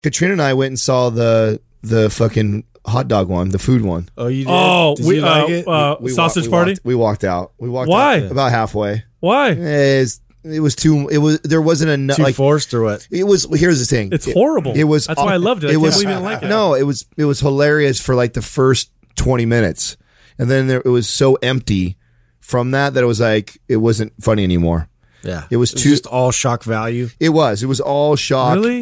Katrina and I went and saw the fucking hot dog one, the food one. Oh, you did? Oh, did you like it? Sausage party? We walked out. Why? Out about halfway. Why? There wasn't enough. Too like, forced or what? It was. Here's the thing. It's horrible. It was. That's why I loved it. I can't believe you didn't like it. No, it was hilarious for like the first 20 minutes, and then it was so empty from that it was like it wasn't funny anymore. Yeah, it was just all shock value. It was all shock. Really?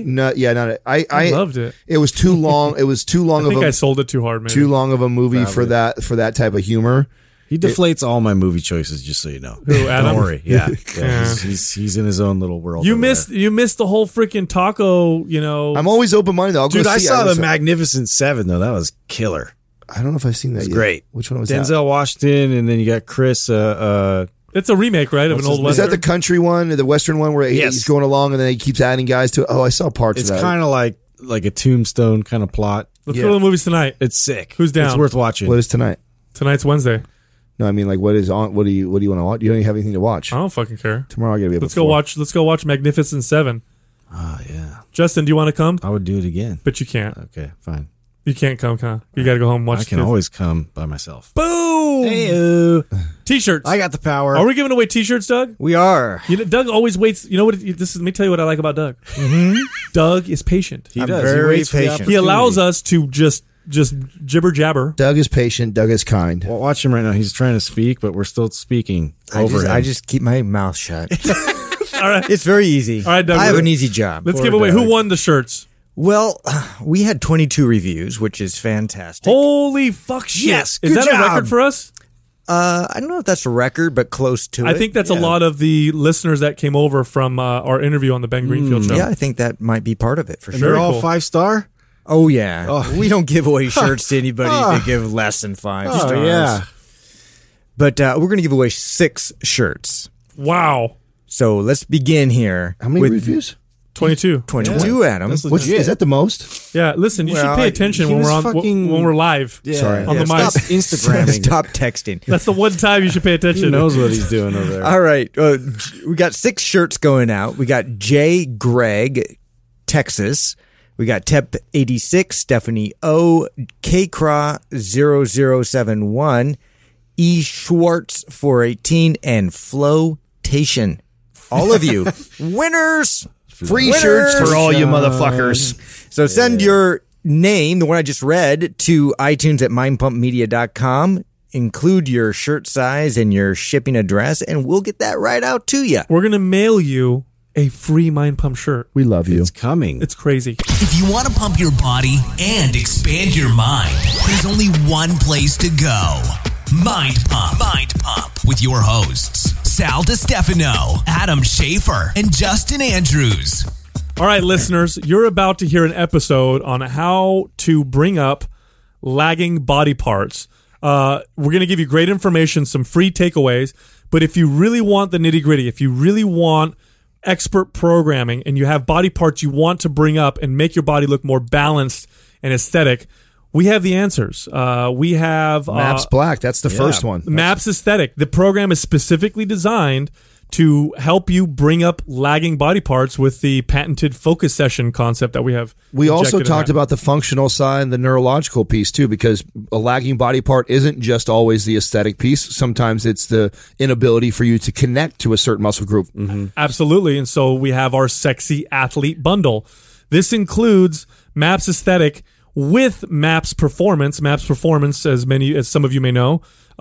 I loved it. It was too long. It was too long. I sold it too hard. Maybe. Too long of a movie for that type of humor. He deflates all my movie choices, just so you know. Who, Adam? Don't worry. Yeah. He's in his own little world. You missed the whole freaking taco. You know, I'm always open minded. Dude, I saw the Magnificent Seven though. That was killer. I don't know if I've seen that. It was great. Which one was Denzel that? Washington, and then you got Chris. It's a remake, right, of an old Is western? that the country one, the western one, where he's going along and then he keeps adding guys to it? Oh, I saw parts of that. It's kind of like a Tombstone kind of plot. Let's go to the movies tonight. It's sick. Who's down? It's worth watching. What is tonight? Tonight's Wednesday. No, I mean, like, what is on? What do you want to watch? You don't even have anything to watch. I don't fucking care. Tomorrow I gotta be able Let's go watch Magnificent Seven. Oh yeah. Justin, do you want to come? I would do it again. But you can't. Okay, fine. You can't come, huh? You got to go home and watch I can always come by myself. Boom! Hey, T-shirts. I got the power. Are we giving away T-shirts, Doug? We are. You know, Doug always waits. You know what? Let me tell you what I like about Doug. Mm-hmm. Doug is patient. He does. very He waits for the patient. He allows opportunity. us to just jibber jabber. Doug is patient. Doug is kind. Well, watch him right now. He's trying to speak, but we're still speaking over him. I just keep my mouth shut. All right. It's very easy. All right, Doug, I have an easy job. Let's give away. Who won the shirts? Well, we had 22 reviews, which is fantastic. Holy fuck shit. Yes, Is good that a job. record for us? I don't know if that's a record, but close to it. I think that's a lot of the listeners that came over from our interview on the Ben Greenfield show. Yeah, I think that might be part of it for And sure. they're all cool. 5-star? Oh, yeah. Oh. We don't give away shirts to anybody that give less than 5 stars. Oh, yeah. But we're going to give away 6 shirts. Wow. So let's begin here. How many with reviews? 22. 22, Adam. That's What's, legit. is that the most? Yeah, listen, you Well, should pay attention he when was we're on fucking- when we're live. Yeah. Sorry. On the mic. Stop Instagramming. Stop texting. That's the one time you should pay attention. He knows what he's doing over there. All right. We got 6 shirts going out. We got J. Greg, Texas. We got Tep86, Stephanie O, K. Craw 0071, E. Schwartz 418, and Flotation. All of you. Winners! Free shirts for all you motherfuckers. So send your name, the one I just read, to iTunes at mindpumpmedia.com. Include your shirt size and your shipping address, and we'll get that right out to you. We're going to mail you a free Mind Pump shirt. We love you. It's coming. It's crazy. If you want to pump your body and expand your mind, there's only one place to go. Mind Pump. Mind Pump with your hosts, Sal DiStefano, Adam Schaefer, and Justin Andrews. All right, listeners, you're about to hear an episode on how to bring up lagging body parts. We're going to give you great information, some free takeaways, but if you really want the nitty-gritty, if you really want expert programming and you have body parts you want to bring up and make your body look more balanced and aesthetic, we have the answers. We have Maps Black. That's the first one. Maps Aesthetic. The program is specifically designed to help you bring up lagging body parts with the patented focus session concept that we have. We also injected in talked that. about the functional side and the neurological piece too, because a lagging body part isn't just always the aesthetic piece. Sometimes it's the inability for you to connect to a certain muscle group. Mm-hmm. Absolutely. And so we have our sexy athlete bundle. This includes Maps Aesthetic with Maps Performance. Maps Performance, as some of you may know,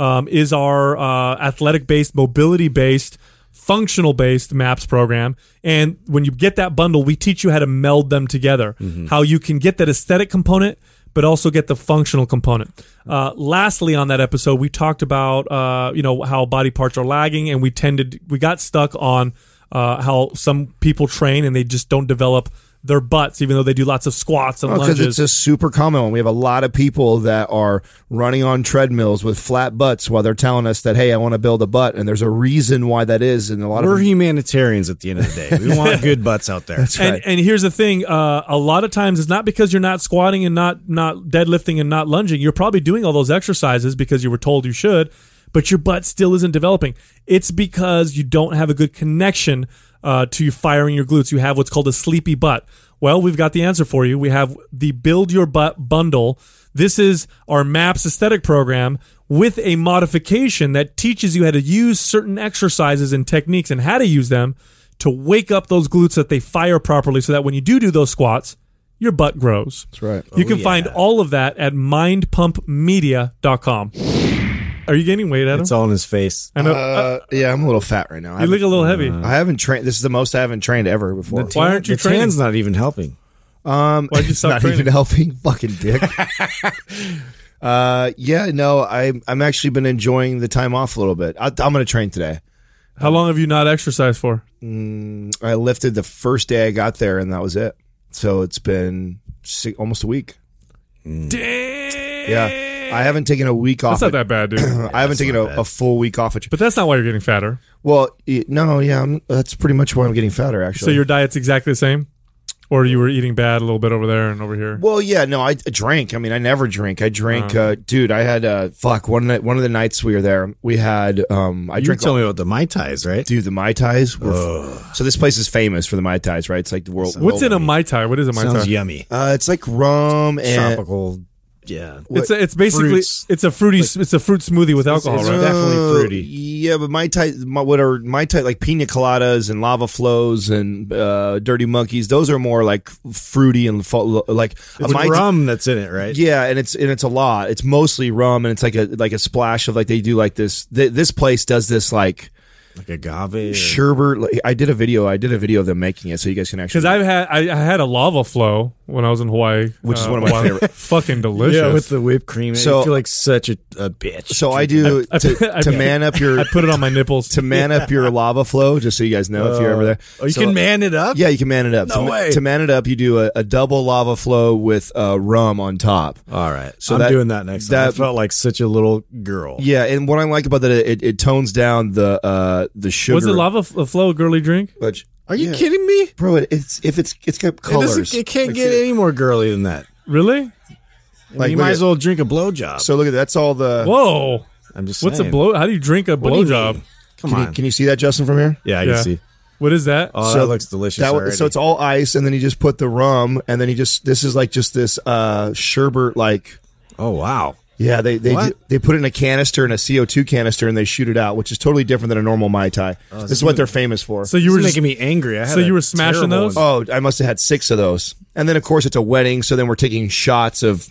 is our athletic-based, mobility-based, functional-based Maps program. And when you get that bundle, we teach you how to meld them together, how you can get that aesthetic component, but also get the functional component. Lastly, on that episode, we talked about how body parts are lagging, and we got stuck on how some people train and they just don't develop their butts, even though they do lots of squats and Because lunges. it's a super common one. We have a lot of people that are running on treadmills with flat butts while they're telling us that, hey, I want to build a butt, and there's a reason why that is. And We're humanitarians at the end of the day. We want good butts out there. That's right. And here's the thing: a lot of times it's not because you're not squatting and not deadlifting and not lunging. You're probably doing all those exercises because you were told you should, but your butt still isn't developing. It's because you don't have a good connection to firing your glutes. You have what's called a sleepy butt. Well, we've got the answer for you. We have the Build Your Butt bundle. This is our MAPS aesthetic program with a modification that teaches you how to use certain exercises and techniques and how to use them to wake up those glutes so that they fire properly, so that when you do those squats, your butt grows. That's right. You can find all of that at mindpumpmedia.com. Are you gaining weight, Adam? It's all in his face. I know. Yeah, I'm a little fat right now. You look a little heavy. I haven't trained. This is the most I haven't trained ever before. Why aren't you the training? tan's not even helping. Why'd you stop Not training? even helping, fucking dick. Yeah, no, I'm actually been enjoying the time off a little bit. I'm going to train today. How long have you not exercised for? I lifted the first day I got there, and that was it. So it's been almost a week. Damn. Yeah, I haven't taken a week off. That's not that bad, dude. I haven't taken a full week off. But that's not why you're getting fatter. Well, no, yeah, that's pretty much why I'm getting fatter, So actually. your diet's exactly the same? Or you were eating bad a little bit over there and over here? Well, yeah, no, I drank. I mean, I never drink. I drank, dude. I had one of the nights we were there. We had I You drank. tell me about the Mai Tais, right? Dude, the Mai Tais. So this place is famous for the Mai Tais, right? It's like the world. What's in a Mai Tai? What is a Mai Sounds Tai? yummy. It's like rum and Tropical. Yeah. It's basically Fruits. it's a fruity it's a fruit smoothie with alcohol, it's right? definitely fruity. Yeah, but Mai Tai, what are Mai Tai, like pina coladas and lava flows and dirty monkeys? Those are more like fruity and like It's rum that's in it, right? Yeah, and it's a lot. It's mostly rum, and it's like a splash of like they do like this. This place does this like Like agave. Or... sherbet. Like, I did a video of them making it, so you guys can actually. Because I had a lava flow when I was in Hawaii, Which is one of my favorite. Fucking delicious. Yeah, with the whipped cream. So- I feel like such a bitch. So I do to man up your I put it on my nipples. to man up your lava flow, just so you guys know if you're ever there. Oh, you So- can man it up? Yeah, you can man it up. No way. To man it up, you do a double lava flow with rum on top. All right. So I'm that- doing that next time. I that- felt like such a little girl. Yeah, and what I like about that, it tones down the sugar. Was it lava flow a girly drink? But, Are you yeah. kidding me? bro? It's got colors. It can't get any more girly than that. Really? Like, You look might at- as well drink a blowjob. So look at that. That's all the. Whoa. I'm just What's saying. a blow? How do you drink a What do you blowjob? mean? Come Can you, on. can you see that, Justin, from here? Yeah, I Yeah. can see. What is that? Oh, So that looks delicious That, already. so it's all ice, and then you just put the rum, and then this is like just this sherbet like. Oh, wow. Yeah, they What? they put it in a canister, in a CO2 canister, and they shoot it out, which is totally different than a normal Mai Tai. This is what they're famous for. So You you were were just, making me angry. I had so you a were smashing terrible those? one. Oh, I must have had 6 of those. And then, of course, it's a wedding, so then we're taking shots of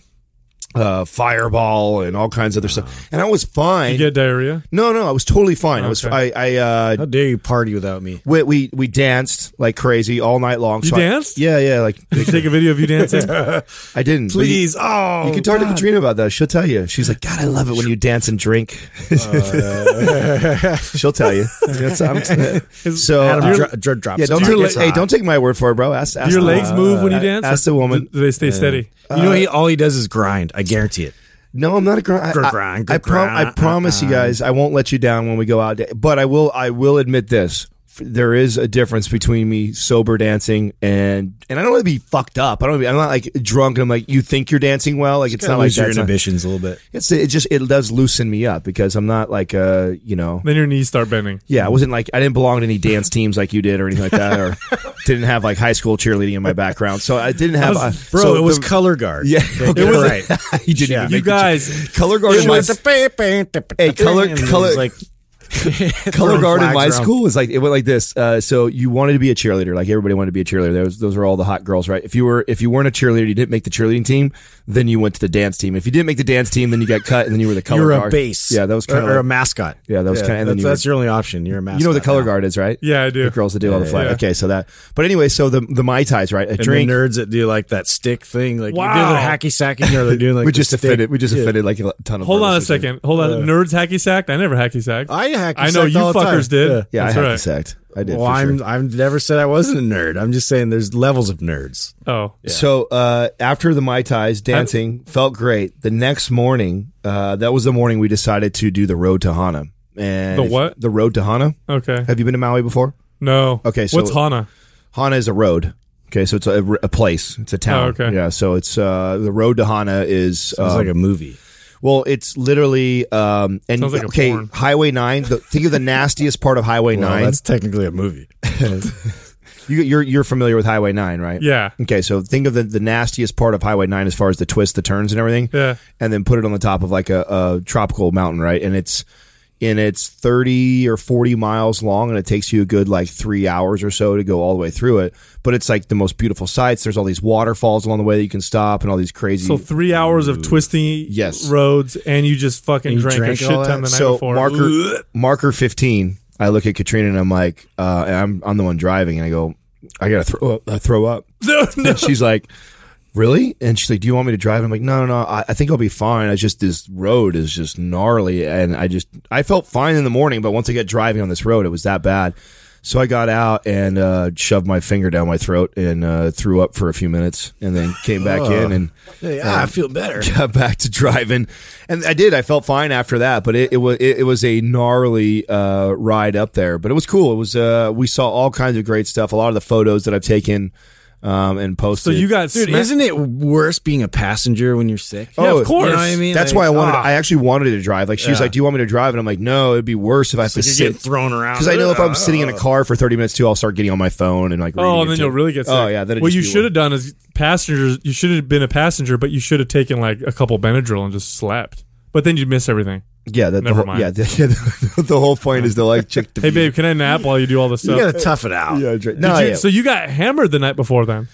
Fireball and all kinds of other stuff. And I was fine. you get diarrhea? No, I was totally fine. I was. Okay. I How dare you party without me? we danced like crazy all night long. You So danced? Yeah. Like Did you take a video of you dancing? I didn't. But Please. Oh, You can talk to God. Katrina about that. She'll tell you. She's like, God, I love it when you dance and drink. She'll tell you. So Adam, drop yeah, don't some. take, hey, don't take my word for it, bro. Ask Do your the- legs move when you dance? Ask the woman. Do they stay steady? You know, all he does is grind. I guarantee it. No, I'm not a grind. Grind, I grind. promise you guys, I won't let you down when we go out. But I will admit this. There is a difference between me sober dancing and I don't want to be fucked up. I'm not like drunk and I'm like, you think you're dancing well. Like it's not like Lose your that. It's not- inhibitions a little bit. it does loosen me up because I'm not like Then your knees start bending. yeah, I wasn't like I didn't belong to any dance teams like you did or anything like that, or didn't have like high school cheerleading in my background. So I didn't have Bro, so it was the- color guard. Yeah, Okay, it was right. you didn't Yeah. even You make the guys, color guard in my Hey, color- like color guard in my flags around. school was like it went like this. So you wanted to be a cheerleader, like everybody wanted to be a cheerleader. Those were all the hot girls, right? If you weren't a cheerleader, you didn't make the cheerleading team, then you went to the dance team. If you didn't make the dance team, then you got cut, and then you were the color You were guard. a base. Yeah, that was kind or a of mascot. Yeah, that was kinda- and then you That's your only option. You're a mascot. you know what the color now. guard is, right? Yeah, I do. The girls that do all the flag. yeah. Okay, so that. But anyway, so the Mai Tais, right? A And drink. the nerds that do like that stick thing, like Wow. they're hacky sacking, or they're doing like we the just stick. offended. We just Yeah. offended like a ton of. hold on a girls. second. Hold on. Nerds hacky sacked? I never hacky sacked. I hacky I know sacked you all the time. fuckers did. Yeah, That's I hacky right. sacked. I did. Well, for sure. I've never said I wasn't a nerd. I'm just saying there's levels of nerds. Oh. So after the Mai Tais, dancing felt great. The next morning, that was the morning we decided to do the road to Hana. And The what? The road to Hana. Okay. Have you been to Maui before? No. Okay, so- what's Hana? Hana is a road. Okay, so it's a place. It's a town. Oh, okay. Yeah, so it's the road to Hana is Sounds like a movie. Well, it's literally and Sounds like a okay, porn. Highway 9. Think of the nastiest part of Highway Well, 9. that's technically a movie. You're familiar with Highway 9, right? Yeah. Okay, so think of the nastiest part of Highway 9 as far as the twists, the turns, and everything. Yeah. And then put it on the top of like a tropical mountain, right? And it's 30 or 40 miles long, and it takes you a good like 3 hours or so to go all the way through it. But it's like the most beautiful sights. There's all these waterfalls along the way that you can stop, and all these crazy. So 3 hours of twisty Yes. roads, and you just fucking You drank a drank shit all ton the that? night So before. marker 15. I look at Katrina and I'm like, and I'm the one driving, and I go, I gotta throw up. No. And she's like, really? And she's like, do you want me to drive? I'm like, no, I think I'll be fine. I just, this road is just gnarly. And I felt fine in the morning, but once I get driving on this road, it was that bad. So I got out and shoved my finger down my throat and threw up for a few minutes, and then came back in and I feel better. got back to driving. And I did. I felt fine after that, but it was a gnarly ride up there. But it was cool. It was we saw all kinds of great stuff. A lot of the photos that I've taken and posted. So you got Dude, smacked- isn't it worse being a passenger when you're sick? Yeah, of course. You know what I mean? That's Like, why I wanted. ah, I actually wanted to drive. Like she was Yeah. like, "Do you want me to drive?" And I'm like, "No, it'd be worse if I have to you're getting sit." thrown around. Because I know if I'm sitting in a car for 30 minutes too, I'll start getting on my phone and like. Oh, reading and then it you'll too. really get sick. Oh yeah. Then what you should have done is passengers. You should have been a passenger, but you should have taken like a couple Benadryl and just slept. But then you'd miss everything. Yeah. The Never whole, mind. Yeah. The whole point is to like check the. Hey, babe, can I nap while you do all this You stuff? gotta tough it out. Yeah. Did No. you- yeah. So you got hammered the night before then.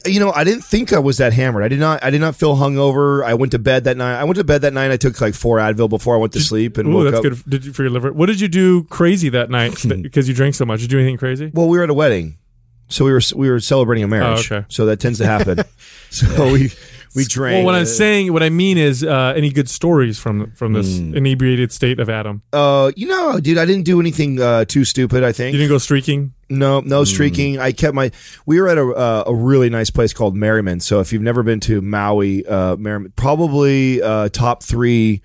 I didn't think I was that hammered. I did not feel hungover. I went to bed that night. I took like 4 Advil before I went to sleep and Ooh, woke that's up. good. Did you for your liver? What did you do crazy that night because you drank so much? Did you do anything crazy? Well, we were at a wedding, so we were celebrating a marriage. Oh, okay. So that tends to happen. So we drank. Well, what I mean is, any good stories from this inebriated state of Adam? Dude, I didn't do anything too stupid. I think You didn't go streaking. no streaking. I kept we were at a really nice place called Merriman. So if you've never been to Maui, Merriman, probably top 3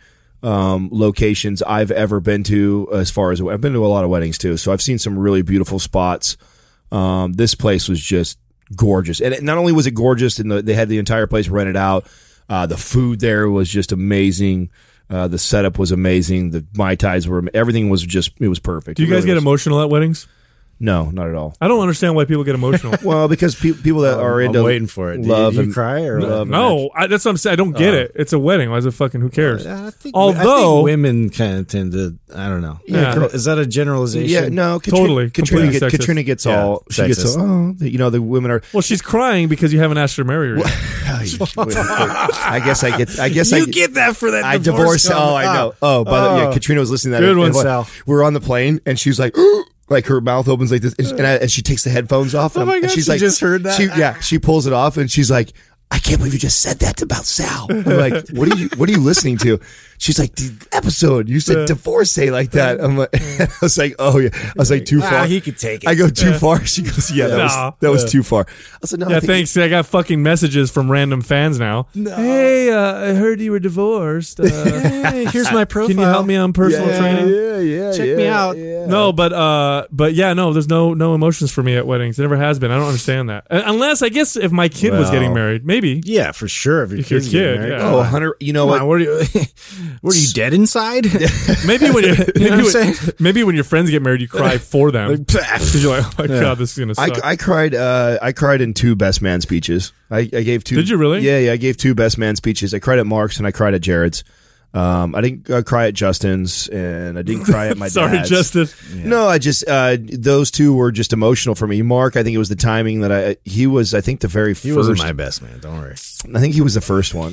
locations I've ever been to. As far as I've been to a lot of weddings too, so I've seen some really beautiful spots. This place was just gorgeous, and not only was it gorgeous, and they had the entire place rented out. The food there was just amazing. The setup was amazing. The Mai Tais everything was it was perfect. Do you It guys really get was. emotional at weddings? No, not at all. I don't understand why people get emotional. Well, because people that are I'm into waiting for it. love Do you and cry or love. No, that's what I'm saying. I don't get it. It's a wedding. Why is it fucking? Who cares? I think Although- women kind of tend to, I don't know. Yeah. Girl, is that a generalization? Yeah, no, Totally. Completely sexist. Katrina gets Yeah, all. She gets sexist. all. The women are. Well, she's crying because you haven't asked her to marry her. Yet. I guess I get. You get that for that I divorce. divorced. Oh, I know. Oh, by the yeah, Katrina was listening to that. Good one, And Sal. we were on the plane, and she's like, like her mouth opens like this, and she takes the headphones off. Oh my and God, she's she like, just heard that? She pulls it off, and she's like, I can't believe you just said that about Sal. I'm like, what are you listening to? She's like, the episode you said divorcee like that. I'm like, I was like, oh yeah. I was like, too far. he could take it. I go too far. She goes, yeah, that was too far. I said, no, I Yeah, think thanks. I got fucking messages from random fans now. Hey, I heard you were divorced. Hey, here's my profile. Can you help me on personal training? Yeah. Check me out. No, but yeah, no. There's no emotions for me at weddings. It never has been. I don't understand that. Unless I guess if my kid was Well, getting married, maybe. Yeah, for sure. If your If your kid's getting kid, married. yeah. Oh, 100. You know Come what? on, what are you dead inside? Maybe when I'm maybe when your friends get married, you cry for them. Like, Because you're like, oh my god, this is gonna suck. I cried. I cried in 2 best man speeches. I gave 2. Did you really? Yeah. I gave 2 best man speeches. I cried at Mark's and I cried at Jared's. I didn't cry at Justin's, and I didn't cry at my Sorry, dad's. Justin. No, I just those 2 were just emotional for me. Mark, I think it was the timing that he was. I think the very He first. wasn't my best man. Don't worry. I think he was the first one.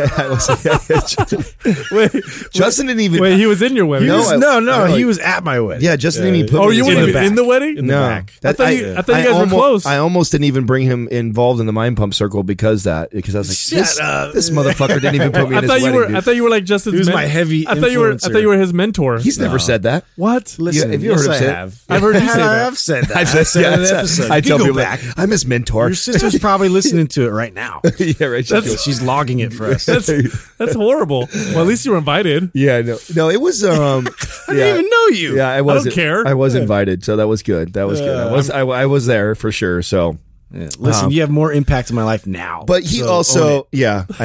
Wait, Justin didn't even. wait, he was in your wedding. No, He was at my wedding. Yeah, Justin didn't even put. Oh, me you in weren't his even wedding. in the wedding? In the No, back. I thought you guys were close. I almost didn't even bring him involved in the mind pump circle because I was like, this motherfucker didn't even put me in his wedding. dude. I thought you were like Justin's. He was my heavy I thought you were influencer. his mentor. He's never said that. What? Listen, have you heard him I say it? have. I've heard you say that. I've said that. I've I said it in an episode. I You tell can people go back. I'm his mentor. Your sister's probably listening to it right now. Yeah, right. She's logging it for us. That's horrible. Well, at least you were invited. Yeah, no, it was. I I didn't even know you. Yeah, I wasn't. care. I was invited, so that was good. That was good. I was there for sure. So, Yeah, listen, you have more impact in my life now. but he So own also, it. yeah, I know.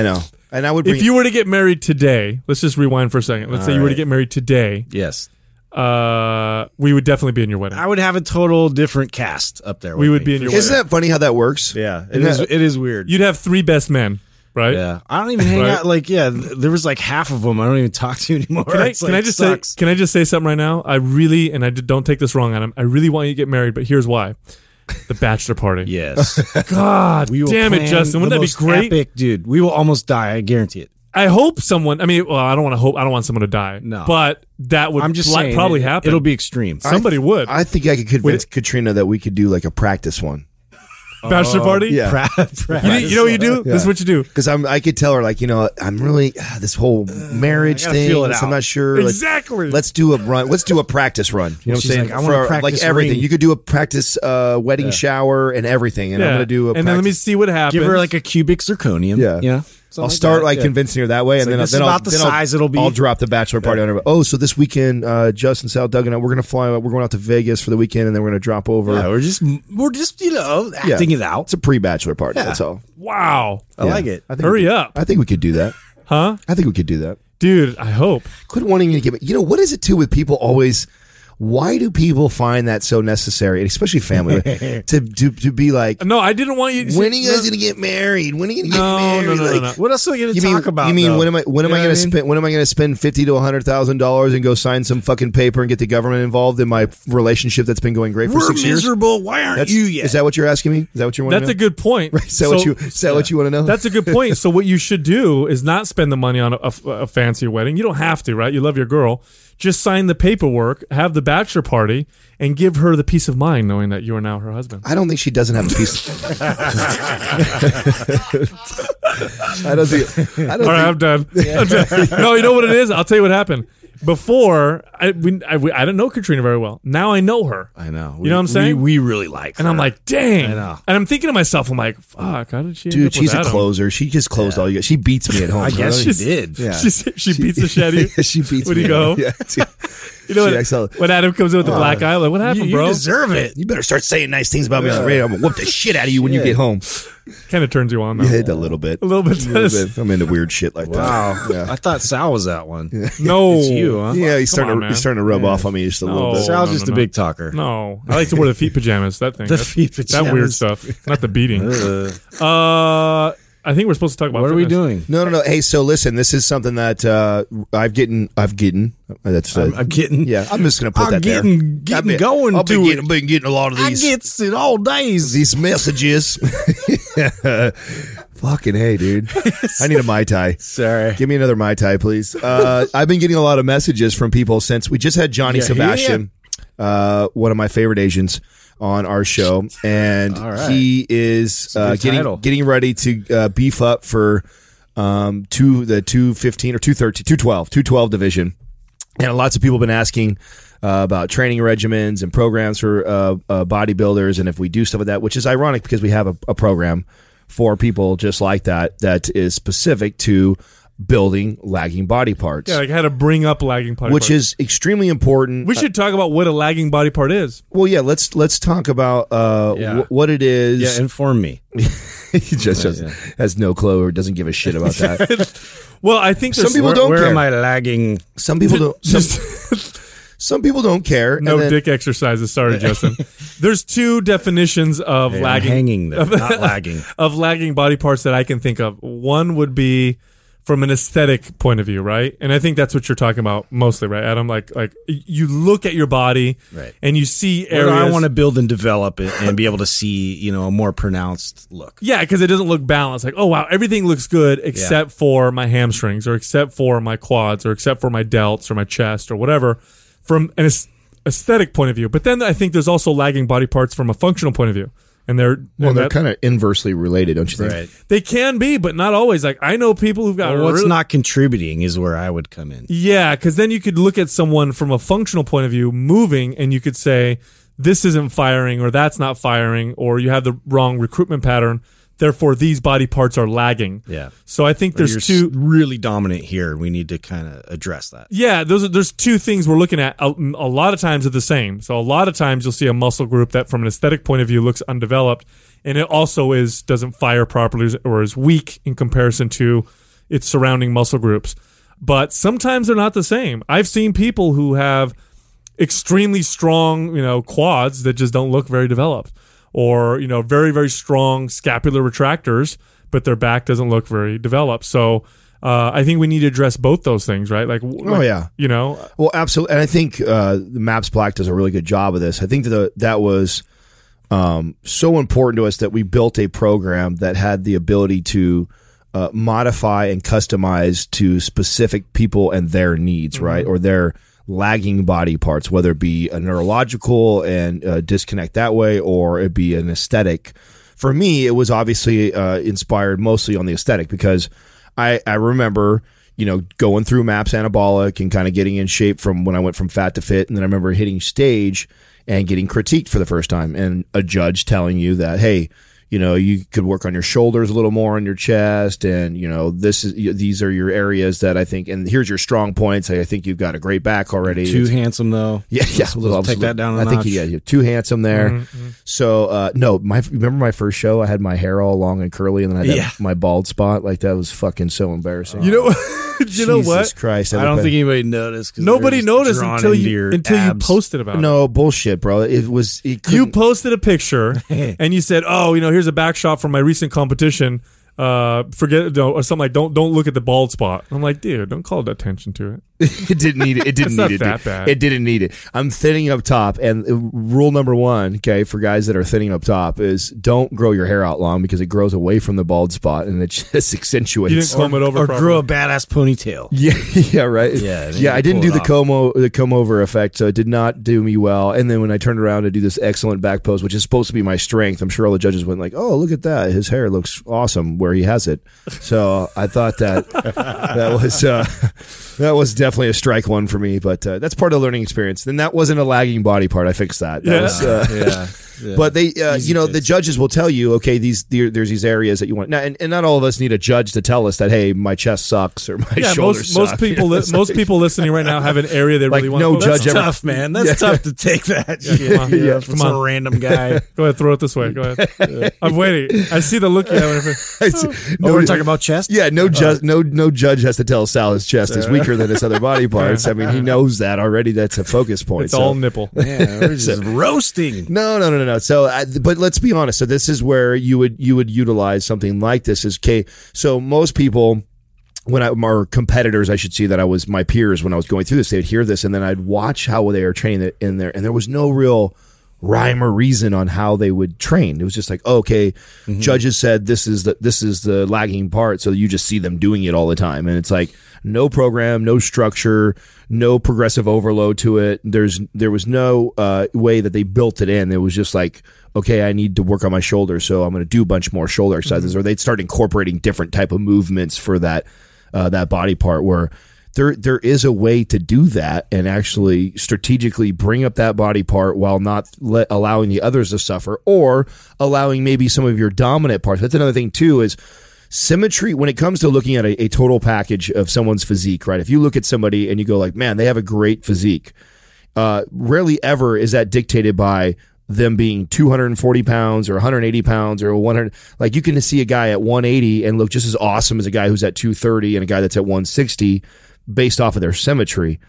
And I would bring if you were to get married today, let's just rewind for a second. Let's say you were to get married today. Yes. We would definitely be in your wedding. I would have a total different cast up there. We would be in your Isn't wedding. that funny how that works? Yeah, it is weird. You'd have 3 best men, right? Yeah, I don't even hang Right. out. There was like half of them I don't even talk to anymore. Can I just say something right now? I really, and I don't take this wrong, Adam. I really want you to get married, but here's why: the bachelor party. Yes. God We will damn it, plan Justin! Wouldn't the that be most great? Epic, dude. We will almost die. I guarantee it. I hope someone. I mean, well, I don't want to hope. I don't want someone to die. No. but that would I'm just saying, probably happen. It'll be extreme. Somebody would. I think I could convince Katrina that we could do like a practice one. Bachelor party. Yeah. You know what you do? This is what you do. Because I could tell her like, I'm really this whole marriage I gotta thing. feel it I'm out. not sure. like, Exactly. let's do a run. Let's do a practice run. You know what I'm She's saying? like, I wanna For, practice like everything. ring. You could do a practice wedding shower and everything. And I'm gonna do a and then let me practice- see what happens. Give her like a cubic zirconium. Yeah. You know? I'll start like that. convincing her that way, and like, then this is then about the size it'll be. I'll drop the bachelor party on her. Oh, so this weekend, Justin, Sal, Doug, and I, we're gonna fly. We're going out to Vegas for the weekend, and then we're gonna drop over. Yeah, we're just acting it out. It's a pre-bachelor party. Yeah. That's all. Wow. I like it. I think Hurry we- up. I think we could do that. Huh? I think we could do that. Dude, I hope. Quit wanting to give it. What is it too with people always? Why do people find that so necessary, and especially family, to be like, No, I didn't want you. when are you guys gonna get married? When are you gonna get married? No. Like, What else are we going to You mean, talk about? you mean though? when am I You know going what to I mean? spend when am I going to spend $50,000 to $100,000 and go sign some fucking paper and get the government involved in my relationship that's been going great for We're 6 years? miserable. Why aren't That's- you yet? Is that what you're asking me? Is that what you want to know? That's a good point. Is that what you want to know? That's a good point. So what you should do is not spend the money on a fancy wedding. You don't have to, right? You love your girl. Just sign the paperwork, have the bachelor party, and give her the peace of mind knowing that you are now her husband. I don't think she doesn't have a piece. I don't think. All right, I'm done. I'm done. No, you know what it is? I'll tell you what happened. Before, I didn't know Katrina very well. Now I know her. I know. You know what I'm saying? We really like her. And I'm like, dang. I know. And I'm thinking to myself, I'm like, fuck, how did she end Dude, up she's with a Adam? closer. She just closed all you guys. She beats me at home. I guess really. she did. Yeah. She beats the shit out of you. She beats when me. you go. Yeah. You know She what? excelled. When Adam comes in with the black eye, I'm like, what happened, You bro? deserve it. You better start saying nice things about me on the radio. I'm gonna whoop the shit out of you when you get home. Kind of turns you on, though. You hit a little bit. A little bit. I'm into weird shit like that. Wow. Yeah. I thought Sal was that one. No. It's you, huh? Yeah, he's Come on, man. starting to rub off on me just a little bit. Sal's no, just no, a no. big talker. No. I like to wear the feet pajamas. That thing. The That's- feet That weird pajamas. stuff. Not the beating. Uh, I think we're supposed to talk about what are we fitness. doing? No. Hey, so listen, this is something that I've getting. That's I'm getting. yeah. I'm just gonna put I'm that getting there. going I've been to getting, it. been getting a lot of I these gets it all days. these messages. Fucking hey, dude. I need a Mai Tai. Sorry. Give me another Mai Tai, please. I've been getting a lot of messages from people since we just had Johnny Yeah, Sebastian, one of my favorite Asians, on our show, and All right. he is good title. getting ready to beef up for the 215 or 213, 212 division. And lots of people have been asking about training regimens and programs for bodybuilders, and if we do stuff like that, which is ironic because we have a program for people just like that is specific to building lagging body parts, Yeah, like how to bring up lagging body which parts. is extremely important. We should talk about what a lagging body part is. Well, yeah, let's talk about Yeah. what it is. Yeah, inform me. He just has no clue or doesn't give a shit about that. Well, I think Some there's people don't Where care. am I lagging? Some people don't. Some people don't care. no and then- dick exercises. Sorry, Justin. There's two definitions of Hey, I'm lagging. hanging them, not lagging. Of lagging body parts that I can think of. One would be from an aesthetic point of view, right? And I think that's what you're talking about mostly, right, Adam? Like you look at your body, Right. and you see Where areas. I want to build and develop it and be able to see, a more pronounced look. Yeah, because it doesn't look balanced. Like, oh wow, everything looks good except for my hamstrings, or except for my quads, or except for my delts, or my chest, or whatever, from an aesthetic point of view. But then I think there's also lagging body parts from a functional point of view, and they're kind of inversely related, don't you think? Right. they can be, but not always. Like I know people who've got Well, what's really- not contributing is where I would come in. Yeah, because then you could look at someone from a functional point of view moving, and you could say this isn't firing, or that's not firing, or you have the wrong recruitment pattern. Therefore, these body parts are lagging. Yeah. So I think You're there's two. really dominant here. We need to kind of address that. Yeah, there's two things we're looking at. A lot of times are the same. So a lot of times you'll see a muscle group that, from an aesthetic point of view, looks undeveloped, and it also doesn't fire properly or is weak in comparison to, its surrounding muscle groups. But sometimes they're not the same. I've seen people who have extremely strong, quads that just don't look very developed, or, very, very strong scapular retractors, but their back doesn't look very developed. So I think we need to address both those things, right? Well, absolutely. And I think the MAPS Black does a really good job of this. I think that was so important to us that we built a program that had the ability to modify and customize to specific people and their needs, right? Or their lagging body parts, whether it be a neurological and disconnect that way, or it be an aesthetic. For me, it was obviously inspired mostly on the aesthetic, because I remember, going through MAPS Anabolic and kind of getting in shape from when I went from fat to fit. And then I remember hitting stage and getting critiqued for the first time, and a judge telling you that, hey, you could work on your shoulders a little more, on your chest, and these are your areas that I think, and here's your strong points. I think you've got a great back already. Too handsome though. Yeah. Let's take that down a notch. I think you're too handsome there. Mm-hmm. So remember my first show? I had my hair all long and curly, and then I had my bald spot. Like, that was fucking so embarrassing. You know what? Jesus Christ! I don't think anybody noticed. 'Cause nobody noticed until you abs. posted about it. No bullshit, bro. You posted a picture and you said, "Oh, here's a back shot from my recent competition. Or something like, don't look at the bald spot." I'm like, dude, don't call attention to it. It didn't need it. It didn't need it. That bad. It didn't need it. I'm thinning up top, and rule number 1, okay, for guys that are thinning up top, is don't grow your hair out long, because it grows away from the bald spot and it just accentuates. You didn't comb it over, or properly. grow a badass ponytail. Yeah, right. Yeah, I didn't do the comb over effect, so it did not do me well. And then when I turned around to do this excellent back pose, which is supposed to be my strength, I'm sure all the judges went like, "Oh, look at that! His hair looks awesome where he has it." So I thought that that was definitely a strike one for me, but that's part of the learning experience. Then that wasn't a lagging body part. I fixed that. Yeah. But they, the judges will tell you, okay, there's these areas that you want. Now, and not all of us need a judge to tell us that, hey, my chest sucks or my shoulders suck. Most people listening right now have an area they really want. No to judge That's ever. tough, man. That's tough to take that. Come on. Some random guy. Go ahead, throw it this way. Go ahead. I'm waiting. I see the look you have. We're talking about chest. Yeah, no judge has to tell Sal his chest is weaker than his other body parts. I mean, he knows that already. That's a focus point. It's all nipple. Yeah, we're just roasting. No. So, but let's be honest. So this is where you would utilize something like this. So most people, our competitors, I should say, that I was my peers when I was going through this, they'd hear this, and then I'd watch how they were training it in there, and there was no real rhyme or reason on how they would train. It was just like, judges said this is the lagging part, so you just see them doing it all the time, and it's like no program, no structure, no progressive overload to it. There was no way that they built it in. It was just like, okay, I need to work on my shoulders, so I'm going to do a bunch more shoulder exercises, or they'd start incorporating different type of movements for that body part, where there is a way to do that and actually strategically bring up that body part while not allowing the others to suffer, or allowing maybe some of your dominant parts. That's another thing too, is symmetry when it comes to looking at a total package of someone's physique, right? If you look at somebody and you go like, man, they have a great physique, rarely ever is that dictated by them being 240 pounds or 180 pounds or 100. Like, you can see a guy at 180 and look just as awesome as a guy who's at 230 and a guy that's at 160 based off of their symmetry.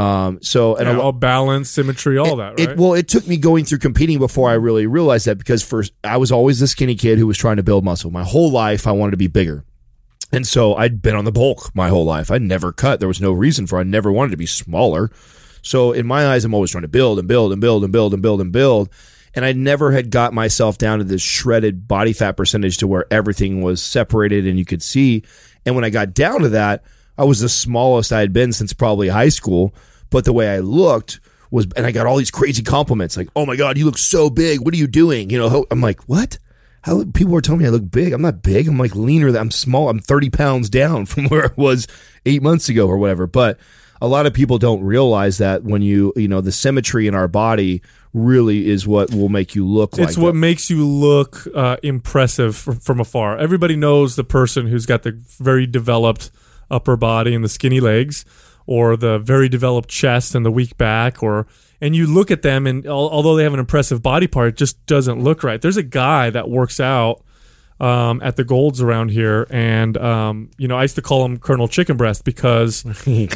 All balance, symmetry, all that, right? It took me going through competing before I really realized that, because first I was always the skinny kid who was trying to build muscle. My whole life I wanted to be bigger. And so I'd been on the bulk my whole life. I never cut. There was no reason for it. I never wanted to be smaller. So in my eyes, I'm always trying to build and build and build and build and build and build. And I never had got myself down to this shredded body fat percentage to where everything was separated and you could see. And when I got down to that, I was the smallest I had been since probably high school. But the way I looked was, and I got all these crazy compliments like, "Oh my God, you look so big. What are you doing?" I'm like, what? How people were telling me I look big. I'm not big. I'm like leaner. I'm small. I'm 30 pounds down from where I was 8 months ago or whatever. But a lot of people don't realize that when the symmetry in our body really is what will make you look like it's what makes you look impressive from afar. Everybody knows the person who's got the very developed upper body and the skinny legs, or the very developed chest and the weak back, and you look at them and although they have an impressive body part, it just doesn't look right. There's a guy that works out at the Golds around here, and I used to call him Colonel Chicken Breast because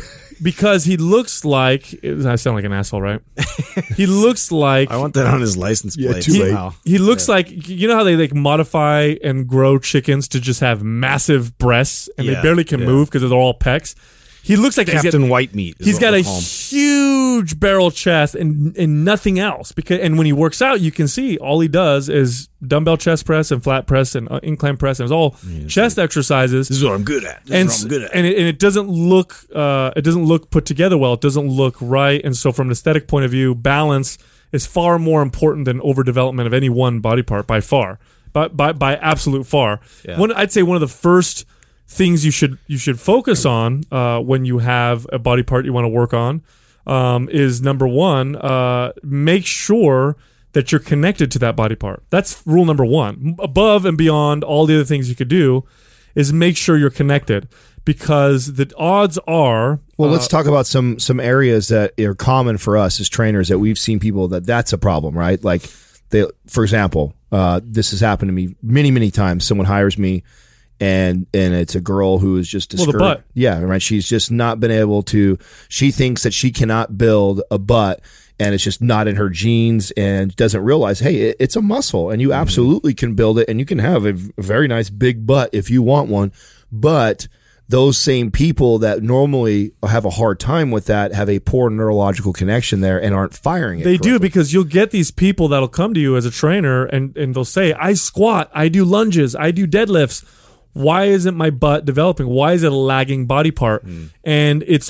he looks like, I sound like an asshole, right? He looks like, I want that on his license plate. too late. Wow. he looks like, you know how they like modify and grow chickens to just have massive breasts and they Yeah, barely can move because they're all pecs. He looks like Captain White Meat. He's got a huge barrel chest and nothing else. And when he works out, you can see all he does is dumbbell chest press and flat press and incline press, and it's all chest exercises. This is what I'm good at. And it doesn't look put together well. It doesn't look right. And so, from an aesthetic point of view, balance is far more important than overdevelopment of any one body part by far, by absolute far. Yeah. I'd say one of the first things you should focus on when you have a body part you want to work on is, number one, make sure that you're connected to that body part. That's rule number one. Above and beyond all the other things you could do is make sure you're connected, because the odds are. Well, let's talk about some areas that are common for us as trainers that we've seen people that's a problem, right? Like, for example, this has happened to me many times. Someone hires me, and it's a girl who is just discouraged. The butt. Yeah, right. She's just not been able to. She thinks that she cannot build a butt, and it's just not in her genes, and doesn't realize, hey, it's a muscle, and you absolutely can build it, and you can have a very nice big butt if you want one. But those same people that normally have a hard time with that have a poor neurological connection there and aren't firing it. They do, correctly. because you'll get these people that'll come to you as a trainer and they'll say, I squat, I do lunges, I do deadlifts. Why isn't my butt developing? Why is it a lagging body part? And it's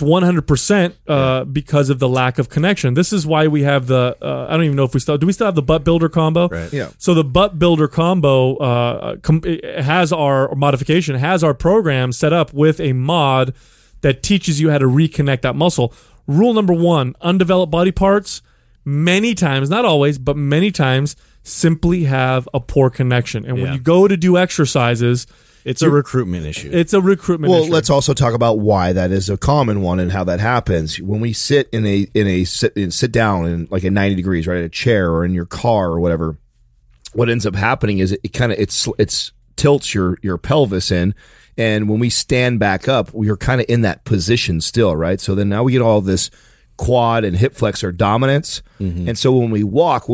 100% because of the lack of connection. This is why we have the, I don't even know if we still have the butt builder combo? Right. Yeah. So the butt builder combo has our modification, has our program set up with a mod that teaches you how to reconnect that muscle. Rule number one, undeveloped body parts, many times, not always, but many times, simply have a poor connection. And when you go to do exercises, It's a recruitment issue. it's a recruitment Well, issue. let's also talk about why that is a common one and how that happens. When we sit sit down in like a 90 degrees, right, at a chair or in your car or whatever, what ends up happening is it kind of it's tilts your pelvis in, and when we stand back up, we are kind of in that position still, right? So then now we get all this quad and hip flexor dominance, and so when we walk,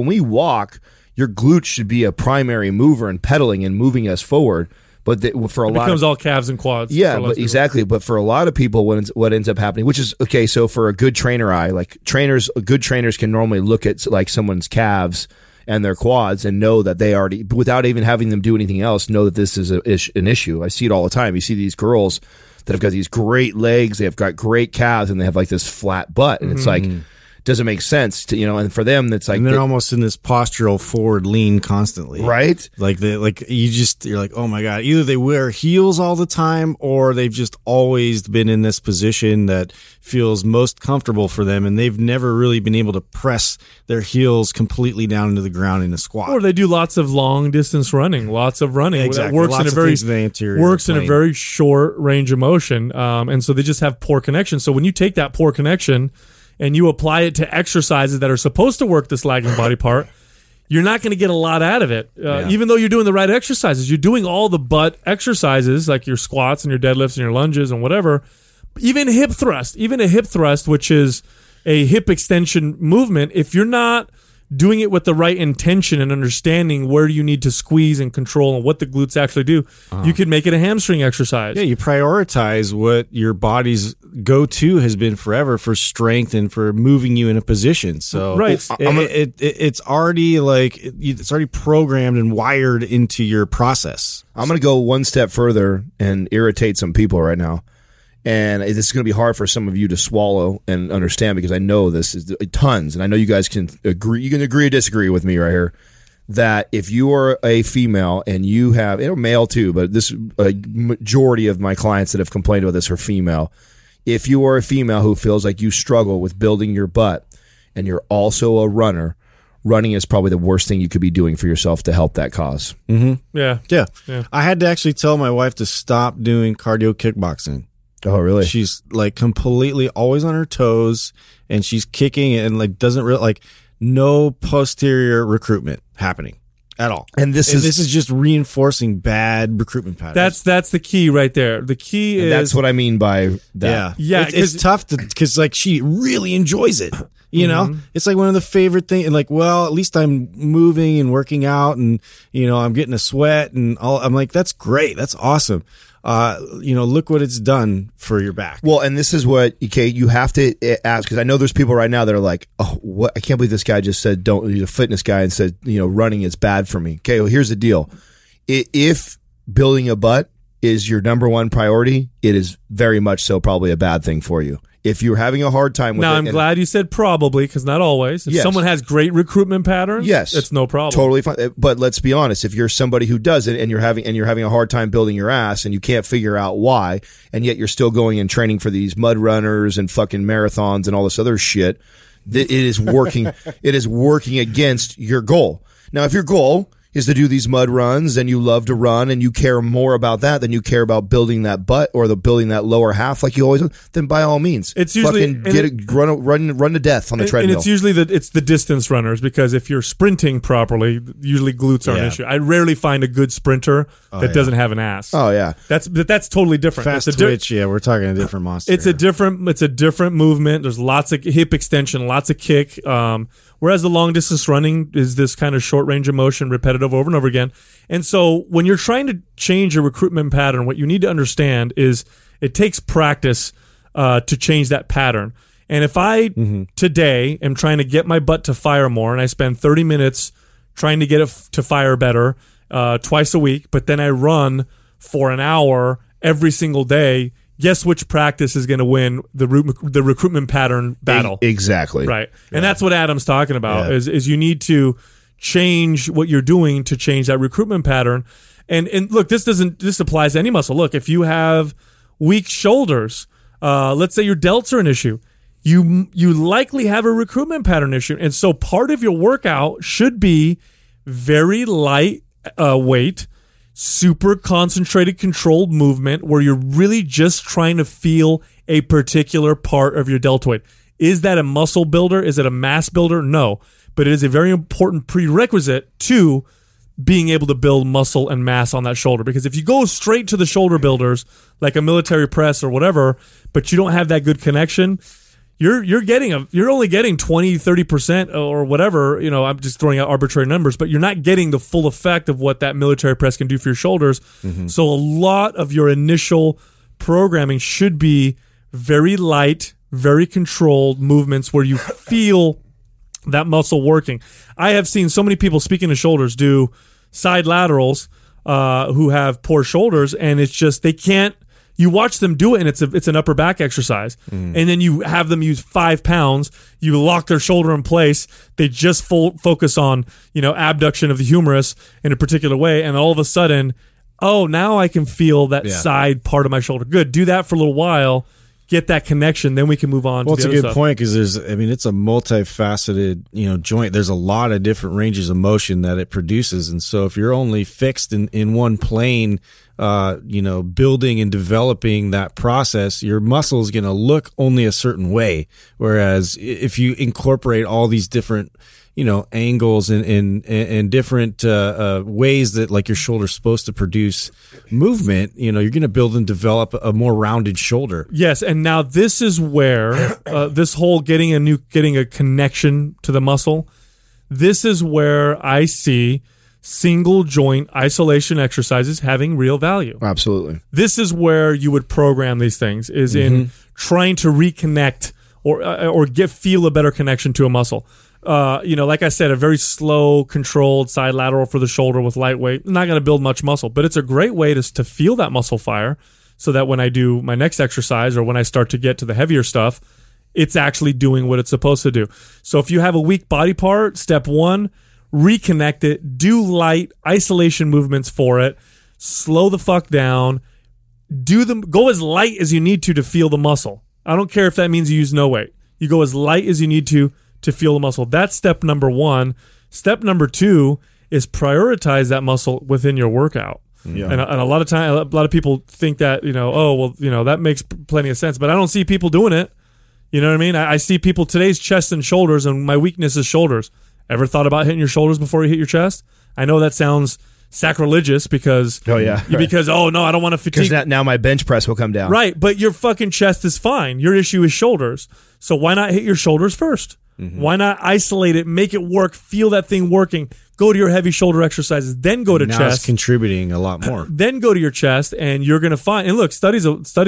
your glutes should be a primary mover and pedaling and moving us forward. But for a lot, it becomes all calves and quads. yeah, for less but people. exactly. But for a lot of people, what ends up happening, which is okay. So for a good trainer eye, like good trainers can normally look at like someone's calves and their quads and know that they already, without even having them do anything else, know that this is an issue. I see it all the time. You see these girls that have got these great legs, they have got great calves, and they have like this flat butt, and it's like, doesn't make sense to, and for them it's like and they're almost in this postural forward lean constantly, right. Like you're like, oh my god, either they wear heels all the time or they've just always been in this position that feels most comfortable for them, and they've never really been able to press their heels completely down into the ground in a squat. Or they do lots of long distance running, lots of running. Exactly. That works Lots in a of very things in the anterior works in a plane. very short range of motion, and so they just have poor connection. So when you take that poor connection and you apply it to exercises that are supposed to work this lagging body part, you're not going to get a lot out of it. Even though you're doing the right exercises, you're doing all the butt exercises like your squats and your deadlifts and your lunges and whatever. Even a hip thrust, which is a hip extension movement, if you're not doing it with the right intention and understanding where you need to squeeze and control and what the glutes actually do, you could make it a hamstring exercise. Yeah, you prioritize what your body's go-to has been forever for strength and for moving you in a position. So Right. it's already it's already programmed and wired into your process. I'm going to go one step further and irritate some people right now. And this is going to be hard for some of you to swallow and understand, because I know this is tons, and I know you guys can agree. You can agree or disagree with me right here that if you are a female and you have, and a male too, but this a majority of my clients that have complained about this are female. If you are a female who feels like you struggle with building your butt and you're also a runner, running is probably the worst thing you could be doing for yourself to help that cause. Yeah. Yeah. I had to actually tell my wife to stop doing cardio kickboxing. Oh, really? She's like completely always on her toes, and she's kicking and like doesn't really no posterior recruitment happening. at all. And this is just reinforcing bad recruitment patterns. That's the key right there. The key is that's what I mean by that. Yeah, it's tough because like she really enjoys it. You know, it's like one of the favorite things. And like, well, at least I'm moving and working out, and you know, I'm getting a sweat and all. I'm like, that's great, that's awesome. You know, look what it's done for your back. Well, and this is what, okay, you have to ask, because I know there's people right now that are like, oh, what? I can't believe this guy just said, he's a fitness guy and said, you know, running is bad for me. Okay, well, here's the deal. If building a butt is your number one priority, it is very much so probably a bad thing for you. If you're having a hard time with now, it. I'm glad you said probably, because not always. If someone has great recruitment patterns, yes, it's no problem. Totally fine. But let's be honest, if you're somebody who does it and you're having a hard time building your ass and you can't figure out why, and yet you're still going and training for these mud runners and fucking marathons and all this other shit, it is working. It is working against your goal. Now, if your goal is to do these mud runs and you love to run and you care more about that than you care about building that butt or building that lower half like you always do, then by all means, it's usually run to death on the treadmill. And it's usually it's the distance runners, because if you're sprinting properly, usually glutes are an issue. I rarely find a good sprinter that doesn't have an ass. Oh yeah, that's totally different. Fast twitch, we're talking a different monster. It's a different movement. There's lots of hip extension, lots of kick. Whereas the long distance running is this kind of short range of motion, repetitive over and over again. And so when you're trying to change a recruitment pattern, what you need to understand is it takes practice to change that pattern. And if I today am trying to get my butt to fire more, and I spend 30 minutes trying to get it to fire better twice a week, but then I run for an hour every single day, guess which practice is going to win the recruitment pattern battle? Exactly. Right. Yeah. And that's what Adam's talking about is you need to change what you're doing to change that recruitment pattern. And look, this applies to any muscle. Look, if you have weak shoulders, let's say your delts are an issue, you likely have a recruitment pattern issue. And so part of your workout should be very light weight, super concentrated, controlled movement where you're really just trying to feel a particular part of your deltoid. Is that a muscle builder? Is it a mass builder? No. But it is a very important prerequisite to being able to build muscle and mass on that shoulder. Because if you go straight to the shoulder builders, like a military press or whatever, but you don't have that good connection, you're only getting 20, 30% or whatever, you know, I'm just throwing out arbitrary numbers, but you're not getting the full effect of what that military press can do for your shoulders. So a lot of your initial programming should be very light, very controlled movements where you feel that muscle working. I have seen so many people, speaking of shoulders, do side laterals who have poor shoulders, and it's just they can't. You watch them do it, and it's an upper back exercise. And then you have them use 5 pounds. You lock their shoulder in place. They just focus on, abduction of the humerus in a particular way, and all of a sudden, oh, now I can feel that side part of my shoulder. Good. Do that for a little while. Get that connection, then we can move on. Well, to it's the a other good point because it's a multifaceted, joint. There's a lot of different ranges of motion that it produces, and so if you're only fixed in one plane, building and developing that process, your muscle is going to look only a certain way. Whereas if you incorporate all these different angles and different ways that like your shoulder's supposed to produce movement, you're going to build and develop a more rounded shoulder. Yes, and now this is where this whole getting a connection to the muscle, this is where I see single joint isolation exercises having real value. Absolutely. This is where you would program these things, is in trying to reconnect or feel a better connection to a muscle. Like I said, a very slow, controlled side lateral for the shoulder with light weight, not going to build much muscle, but it's a great way to feel that muscle fire so that when I do my next exercise or when I start to get to the heavier stuff, it's actually doing what it's supposed to do. So if you have a weak body part, step 1, reconnect it, do light isolation movements for it, slow the fuck down, go as light as you need to feel the muscle. I don't care if that means you use no weight. You go as light as you need to feel the muscle. That's step number 1. Step number 2 is prioritize that muscle within your workout. Yeah. And a lot of people think that, that makes plenty of sense, but I don't see people doing it. You know what I mean? I see people today's chest and shoulders, and my weakness is shoulders. Ever thought about hitting your shoulders before you hit your chest? I know that sounds sacrilegious because Oh, yeah. because oh no, I don't want to Because fatigue. now my bench press will come down. Right, but your fucking chest is fine. Your issue is shoulders. So why not hit your shoulders first? Why not isolate it, make it work, feel that thing working, go to your heavy shoulder exercises, then go to Now it's chest, contributing a lot more. then go to your chest, and you're going to find. And look, studies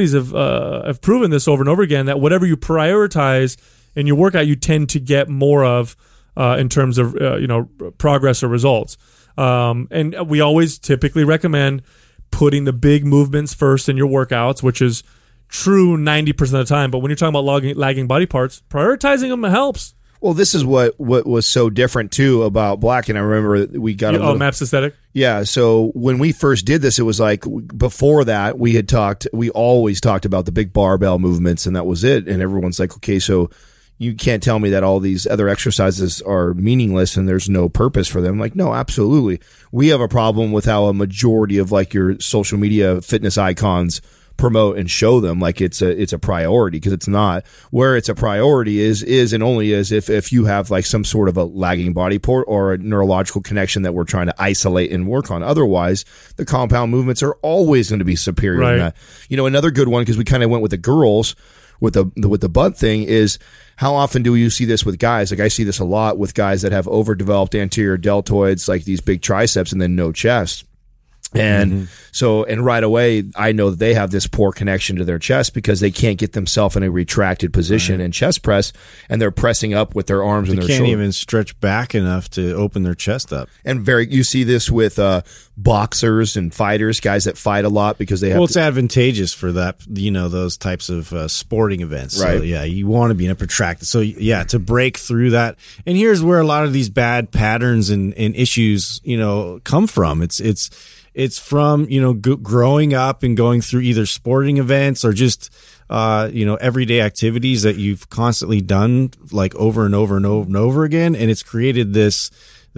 have proven this over and over again that whatever you prioritize in your workout, you tend to get more of in terms of progress or results. And we always typically recommend putting the big movements first in your workouts, which is true 90% of the time. But when you're talking about lagging body parts, prioritizing them helps. Well, this is what was so different too about Black, and I remember we got Maps Aesthetic. Yeah, so when we first did this, it was like before that we always talked about the big barbell movements, and that was it. And everyone's like, okay, so you can't tell me that all these other exercises are meaningless and there's no purpose for them. Like, no, absolutely. We have a problem with how a majority of like your social media fitness icons promote and show them like it's a priority, because it's not. Where it's a priority is and only is if you have like some sort of a lagging body part or a neurological connection that we're trying to isolate and work on. Otherwise, the compound movements are always going to be superior than that. Another good one, because we kind of went with the girls with the butt thing, is how often do you see this with guys? Like, I see this a lot with guys that have overdeveloped anterior deltoids, like these big triceps, and then no chest. And and right away, I know that they have this poor connection to their chest because they can't get themselves in a retracted position in chest press, and they're pressing up with their arms and their They can't shoulders. even stretch back enough to open their chest up. And you see this with boxers and fighters, guys that fight a lot because they have. Well, it's advantageous for that, those types of sporting events. Right. So, yeah, you want to be in a protracted. So, yeah, to break through that. And here's where a lot of these bad patterns and issues, come from. It's from, growing up and going through either sporting events or just, everyday activities that you've constantly done like over and over and over and over again. And it's created this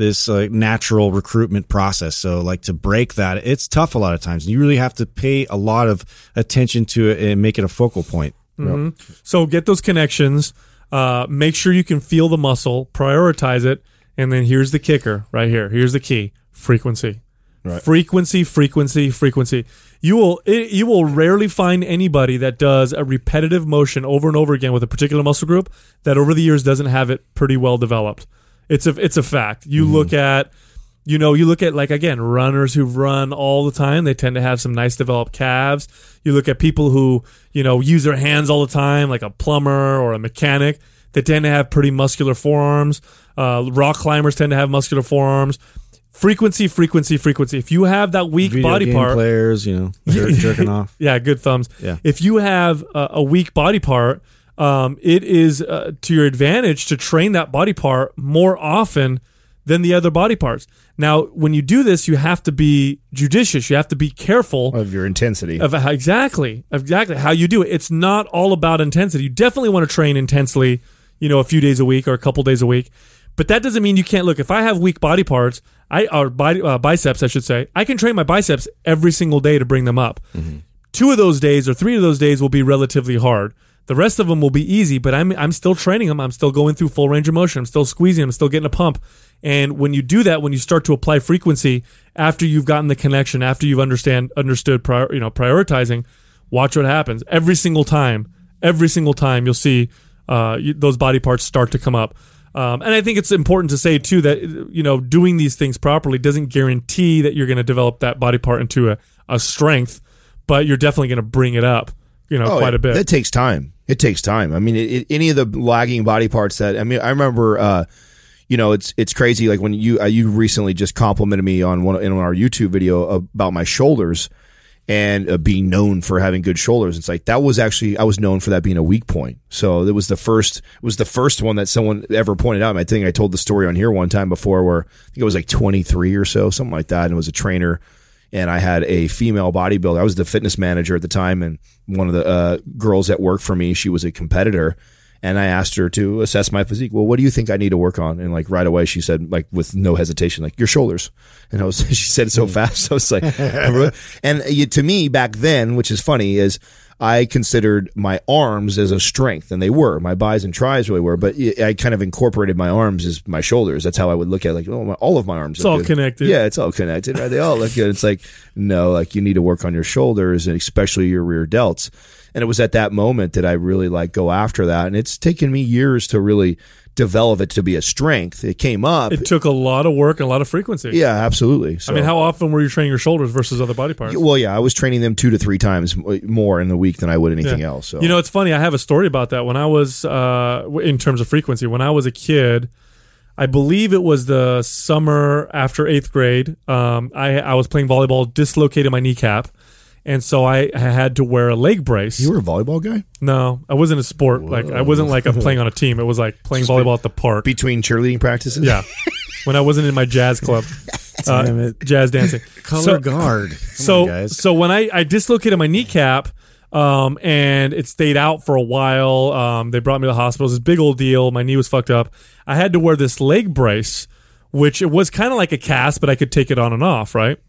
natural recruitment process. So like to break that, it's tough a lot of times. You really have to pay a lot of attention to it and make it a focal point. Mm-hmm. So get those connections, make sure you can feel the muscle, prioritize it. And then here's the kicker right here. Here's the key: frequency. Right. Frequency. You will rarely find anybody that does a repetitive motion over and over again with a particular muscle group that over the years doesn't have it pretty well developed. It's a fact. You look at like, again, runners who've run all the time, they tend to have some nice developed calves. You look at people who, use their hands all the time, like a plumber or a mechanic, they tend to have pretty muscular forearms. Rock climbers tend to have muscular forearms. Frequency. If you have that weak Video body game part, players, jerking off. Yeah, good thumbs. Yeah. If you have a weak body part, it is to your advantage to train that body part more often than the other body parts. Now, when you do this, you have to be judicious. You have to be careful of your intensity. Of how, exactly how you do it. It's not all about intensity. You definitely want to train intensely, a few days a week or a couple days a week. But that doesn't mean you can't. Look, if I have weak body parts, biceps, I should say, I can train my biceps every single day to bring them up. 2 of those days or 3 of those days will be relatively hard. The rest of them will be easy, but I'm still training them. I'm still going through full range of motion. I'm still squeezing. I'm still getting a pump. And when you do that, when you start to apply frequency after you've gotten the connection, after you've understood prioritizing, watch what happens. Every single time you'll see those body parts start to come up. And I think it's important to say, too, that, doing these things properly doesn't guarantee that you're going to develop that body part into a strength, but you're definitely going to bring it up, quite a bit. It takes time. I mean, any of the lagging body parts I remember, it's crazy. Like when you recently just complimented me on in our YouTube video about my shoulders and being known for having good shoulders. It's like that was actually, I was known for that being a weak point. So it was the first one that someone ever pointed out. I think I told the story on here one time before where I think it was like 23 or so, something like that. And it was a trainer, and I had a female bodybuilder. I was the fitness manager at the time, and one of the girls that worked for me, she was a competitor. And I asked her to assess my physique. Well, what do you think I need to work on? And like right away, she said, like with no hesitation, like your shoulders. And she said it so fast. I was like, and to me back then, which is funny, is I considered my arms as a strength, and they were. My bis and tris really were, but I kind of incorporated my arms as my shoulders. That's how I would look at it, like, oh, all of my arms. It's all connected. Yeah, it's all connected, right? They all look good. It's like, no, like you need to work on your shoulders and especially your rear delts. And it was at that moment that I really like go after that. And it's taken me years to really develop it to be a strength. It came up. It took a lot of work and a lot of frequency. Yeah, absolutely. So, I mean, how often were you training your shoulders versus other body parts? Well, yeah, I was training them 2 to 3 times more in the week than I would anything else. So. You know, it's funny. I have a story about that. When I was, in terms of frequency, when I was a kid, I believe it was the summer after 8th grade. I was playing volleyball, dislocated my kneecap. And so I had to wear a leg brace. You were a volleyball guy? No, I wasn't a sport. Whoa. Like I wasn't like playing on a team. It was like playing volleyball at the park. Between cheerleading practices? Yeah. When I wasn't in my jazz club. Jazz dancing. Color guard. So when I dislocated my kneecap, and it stayed out for a while. They brought me to the hospital. It was this big old deal. My knee was fucked up. I had to wear this leg brace, which it was kind of like a cast, but I could take it on and off, right?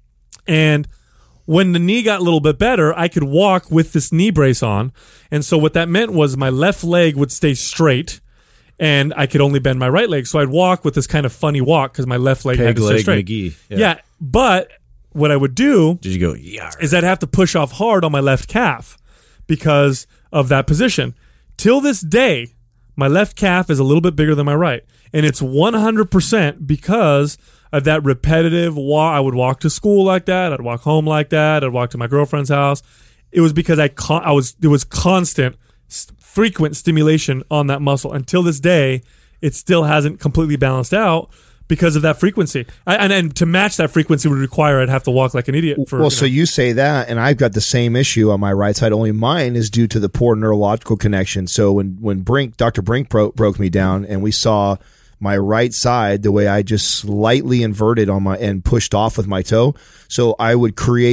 And when the knee got a little bit better, I could walk with this knee brace on. And so what that meant was my left leg would stay straight and I could only bend my right leg. So I'd walk with this kind of funny walk because my left leg had to stay straight. McGee. Yeah. But what I would do Did you go, yeah, is I'd have to push off hard on my left calf because of that position. Till this day, my left calf is a little bit bigger than my right. And it's 100% because of that repetitive walk. I would walk to school like that. I'd walk home like that. I'd walk to my girlfriend's house. It was because there was constant, frequent stimulation on that muscle. Until this day, it still hasn't completely balanced out because of that frequency. And to match that frequency would require I'd have to walk like an idiot. So you say that, and I've got the same issue on my right side. Only mine is due to the poor neurological connection. So when Dr. Brink broke me down, and we saw my right side, the way I just slightly inverted on my and pushed off with my toe. So I'm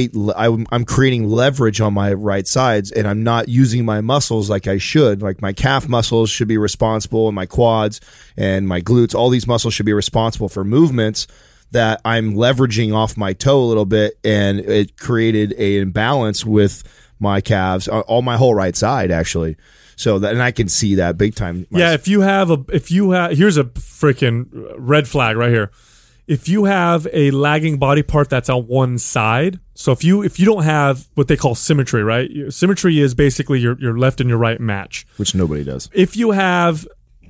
creating leverage on my right sides, and I'm not using my muscles like I should. Like my calf muscles should be responsible, and my quads and my glutes, all these muscles should be responsible for movements that I'm leveraging off my toe a little bit, and it created an imbalance with my calves, all my whole right side actually. So that, and I can see that big time. Yeah, if you have here's a freaking red flag right here. If you have a lagging body part that's on one side, so if you don't have what they call symmetry, right? Symmetry is basically your left and your right match, which nobody does. If you have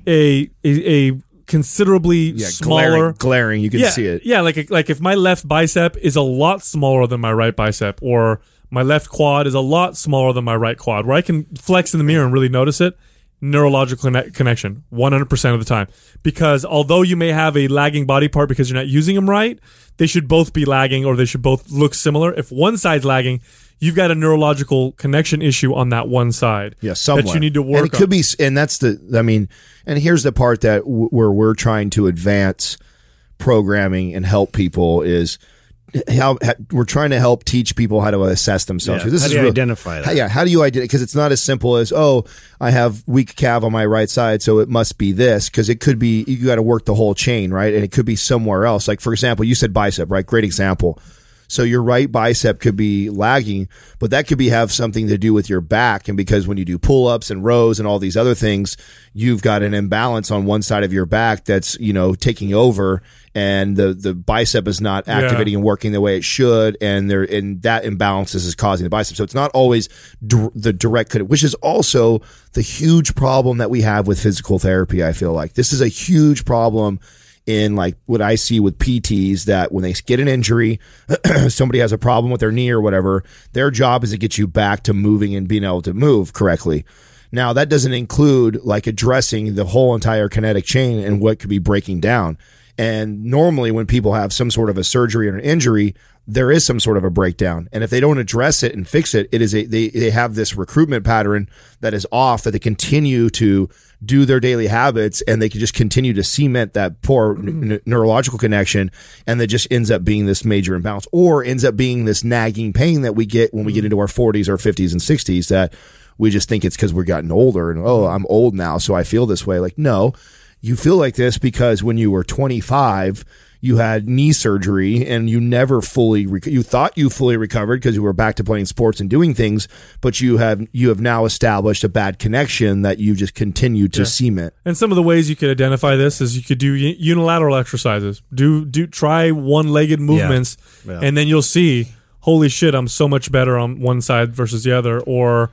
a considerably smaller, glaring, you can see it. Yeah, like if my left bicep is a lot smaller than my right bicep, or my left quad is a lot smaller than my right quad, where I can flex in the mirror and really notice it. Neurological connection 100% of the time, because although you may have a lagging body part because you're not using them right, they should both be lagging, or they should both look similar. If one side's lagging, you've got a neurological connection issue on that one side. Yeah, somewhere that you need to work on. And it could be, and that's and here's the part that where we're trying to advance programming and help people is how we're trying to help teach people how to assess themselves. Yeah. This how is do you identify that? How do you identify? Because it's not as simple as, oh, I have weak calf on my right side, so it must be this. Because it could be, you got to work the whole chain, right? And it could be somewhere else. Like, for example, you said bicep, right? Great example. So your right bicep could be lagging, but that could have something to do with your back. And because when you do pull-ups and rows and all these other things, you've got an imbalance on one side of your back that's, taking over, and the bicep is not activating and working the way it should. And that imbalance is causing the bicep. So it's not always the direct connection, which is also the huge problem that we have with physical therapy. I feel like this is a huge problem in like what I see with PTs, that when they get an injury, somebody has a problem with their knee or whatever, their job is to get you back to moving and being able to move correctly. Now, that doesn't include like addressing the whole entire kinetic chain and what could be breaking down. And normally when people have some sort of a surgery or an injury, there is some sort of a breakdown. And if they don't address it and fix it, they have this recruitment pattern that is off, that they continue to do their daily habits, and they can just continue to cement that poor neurological connection, and that just ends up being this major imbalance, or ends up being this nagging pain that we get when we get into our 40s or 50s and 60s, that we just think it's because we're gotten older and, oh, I'm old now, so I feel this way. Like, no, you feel like this because when you were 25, you had knee surgery and you never fully, you thought you fully recovered because you were back to playing sports and doing things, but you have now established a bad connection that you just continue to cement. And some of the ways you could identify this is you could do unilateral exercises. Try one-legged movements, and then you'll see, holy shit, I'm so much better on one side versus the other. Or,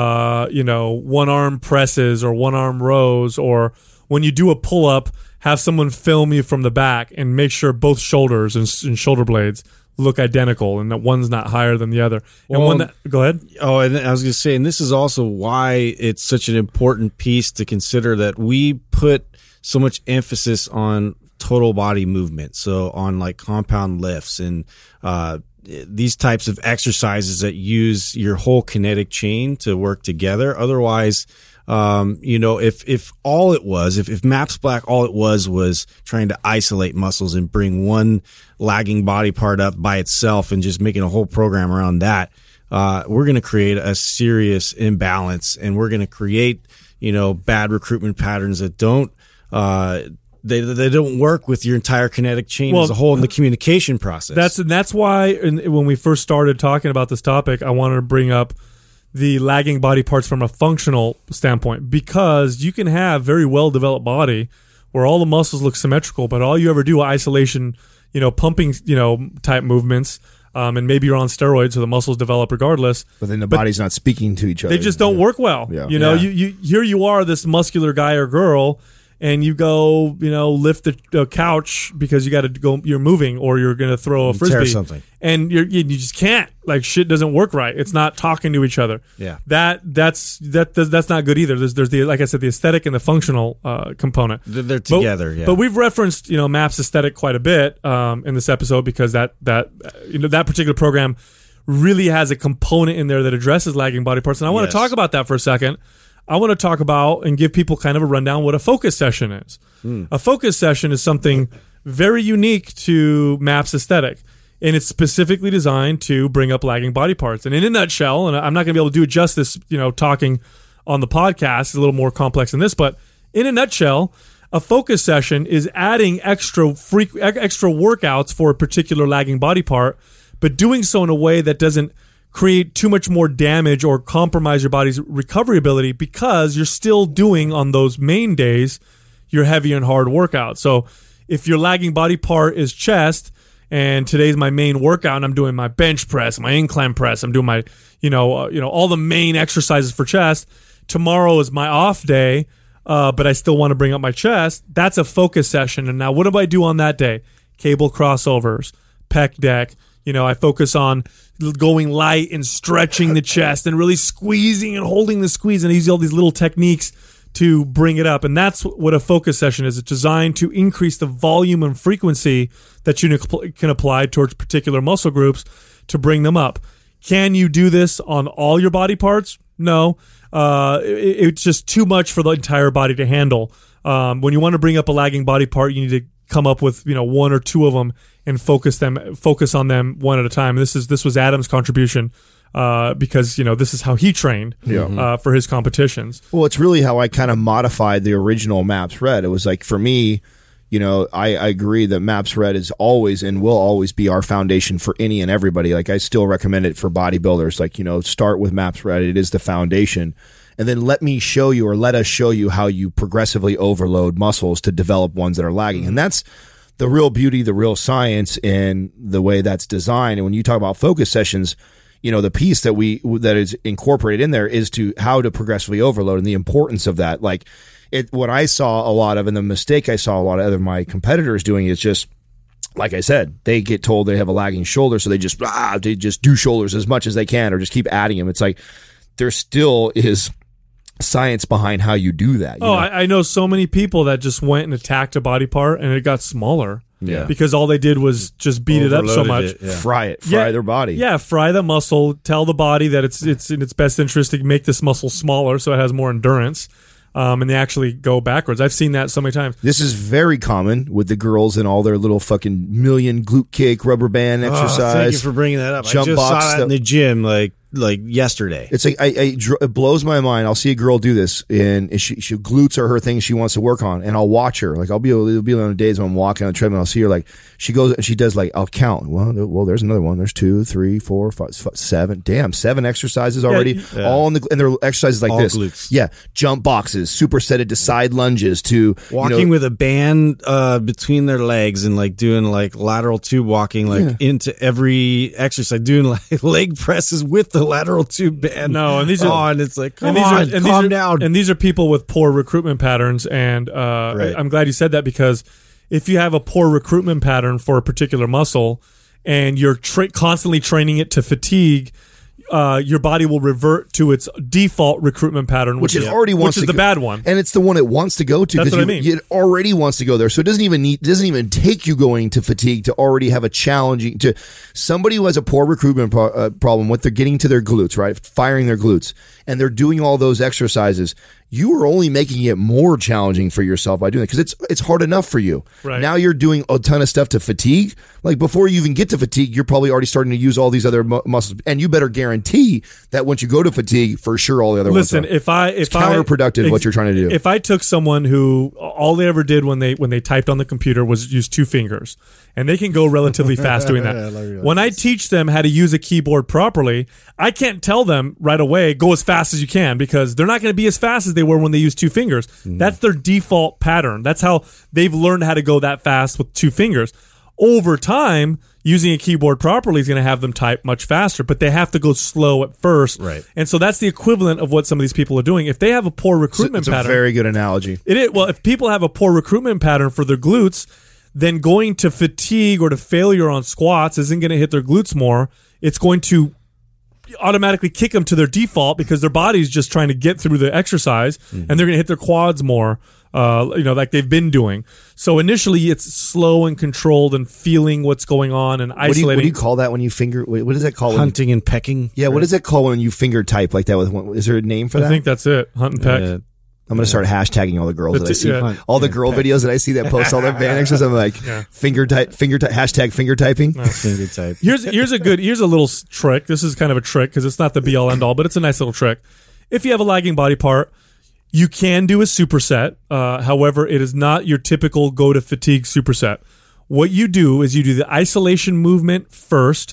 one-arm presses or one-arm rows. Or when you do a pull-up, have someone film you from the back and make sure both shoulders and shoulder blades look identical and that one's not higher than the other. And go ahead. Oh, and I was going to say, and this is also why it's such an important piece to consider, that we put so much emphasis on total body movement. So on like compound lifts and these types of exercises that use your whole kinetic chain to work together. Otherwise, if all it was, if MAPS Black, all it was trying to isolate muscles and bring one lagging body part up by itself and just making a whole program around that, we're going to create a serious imbalance, and we're going to create, bad recruitment patterns that don't, they don't work with your entire kinetic chain as a whole in the communication process. That's why when we first started talking about this topic, I wanted to bring up the lagging body parts from a functional standpoint, because you can have very well developed body where all the muscles look symmetrical, but all you ever do isolation, pumping, type movements, and maybe you're on steroids, so the muscles develop regardless. But then the body's not speaking to each other. They just don't work well. Yeah. You here you are, this muscular guy or girl, and you go, lift the couch because you got to go. You're moving, or you're going to throw a frisbee, tear something, and you just can't. Like, shit doesn't work right. It's not talking to each other. Yeah, that's not good either. There's the, like I said, the aesthetic and the functional component. They're together. But we've referenced MAPS aesthetic quite a bit in this episode, because that particular program really has a component in there that addresses lagging body parts, and I want to talk about that for a second. I want to talk about and give people kind of a rundown what a focus session is. A focus session is something very unique to MAPS aesthetic, and it's specifically designed to bring up lagging body parts. And in a nutshell, and I'm not going to be able to do it justice, talking on the podcast, it's a little more complex than this, but in a nutshell, a focus session is adding extra workouts for a particular lagging body part, but doing so in a way that doesn't create too much more damage or compromise your body's recovery ability, because you're still doing on those main days your heavy and hard workout. So if your lagging body part is chest, and today's my main workout and I'm doing my bench press, my incline press, I'm doing my, all the main exercises for chest. Tomorrow is my off day, but I still want to bring up my chest. That's a focus session. And now what do I do on that day? Cable crossovers, pec deck. I focus on going light and stretching the chest and really squeezing and holding the squeeze, and I use all these little techniques to bring it up. And that's what a focus session is. It's designed to increase the volume and frequency that you can apply towards particular muscle groups to bring them up. Can you do this on all your body parts? No. It's just too much for the entire body to handle. When you want to bring up a lagging body part, you need to come up with one or two of them and focus on them one at a time. And this was Adam's contribution, because this is how he trained for his competitions. Well, it's really how I kind of modified the original MAPS Red. It was like, for me, I agree that MAPS Red is always and will always be our foundation for any and everybody. Like, I still recommend it for bodybuilders. Like, start with MAPS Red. It is the foundation. And then let us show you how you progressively overload muscles to develop ones that are lagging. And that's the real beauty, the real science in the way that's designed. And when you talk about focus sessions, the piece that is incorporated in there is to how to progressively overload and the importance of that. Like, what I saw a lot of, and the mistake I saw a lot of other my competitors doing, is just, like I said, they get told they have a lagging shoulder, so they just do shoulders as much as they can, or just keep adding them. It's like, there still is science behind how you do that. I know so many people that just went and attacked a body part and it got smaller. Yeah. Because all they did was just beat it up so much. Fry their body. Yeah, fry the muscle, tell the body that it's in its best interest to make this muscle smaller so it has more endurance. And they actually go backwards. I've seen that so many times. This is very common with the girls and all their little fucking million glute kick rubber band exercise. Thank you for bringing that up. Jump I just box saw that in the gym. Like, like yesterday. It's like it blows my mind. I'll see a girl do this, and she glutes are her thing she wants to work on, and I'll watch her. Like it'll be on the days when I'm walking on the treadmill. I'll see her like she goes and she does like I'll count. Well, there's another one. There's 2, 3, 4, 5, 7. Damn, 7 exercises already. All in and they're exercises like all this. Glutes. Yeah, jump boxes, supersetted to side lunges to Walking with a band between their legs and like doing like lateral tube walking like into every exercise, doing like leg presses with the lateral tube band. No, and these are on. It's like calm down. And these are people with poor recruitment patterns. And I'm glad you said that, because if you have a poor recruitment pattern for a particular muscle and you're constantly training it to fatigue, your body will revert to its default recruitment pattern, which is the bad one, and it's the one it wants to go to. That's what I mean. It already wants to go there, so it doesn't even take you going to fatigue to already have a challenging. To somebody who has a poor recruitment problem, what they're getting to their glutes, right, firing their glutes, and they're doing all those exercises. You are only making it more challenging for yourself by doing it, because it's hard enough for you. Right. Now you're doing a ton of stuff to fatigue. Like before you even get to fatigue, you're probably already starting to use all these other muscles, and you better guarantee that once you go to fatigue, for sure all the other ones. Listen, It's counterproductive what you're trying to do. If I took someone who all they ever did when they typed on the computer was use 2 fingers, and they can go relatively fast doing that. When I teach them how to use a keyboard properly, I can't tell them right away, go as fast as you can, because they're not going to be as fast as they were when they used 2 fingers. That's their default pattern. That's how they've learned how to go that fast with 2 fingers. Over time, using a keyboard properly is going to have them type much faster, but they have to go slow at first. Right. And so that's the equivalent of what some of these people are doing. If they have a poor recruitment it's pattern. a very good analogy. It is. Well, if people have a poor recruitment pattern for their glutes, then going to fatigue or to failure on squats isn't going to hit their glutes more. It's going to automatically kick them to their default, because their body's just trying to get through the exercise, and they're going to hit their quads more, like they've been doing. So initially it's slow and controlled and feeling what's going on and isolating. What do you call that when you finger? What is that called? Hunting and pecking. Yeah, what is that called when you finger type like that? Is there a name for that? I think that's it. Hunt and peck. I'm going to start hashtagging all the girls that I see. Yeah. All the girl videos that I see that post all their band exercises. I'm like, hashtag finger typing. Finger type. Here's a little trick. This is kind of a trick, because it's not the be all end all, but it's a nice little trick. If you have a lagging body part, you can do a superset. However, it is not your typical go to fatigue superset. What you do is you do the isolation movement first,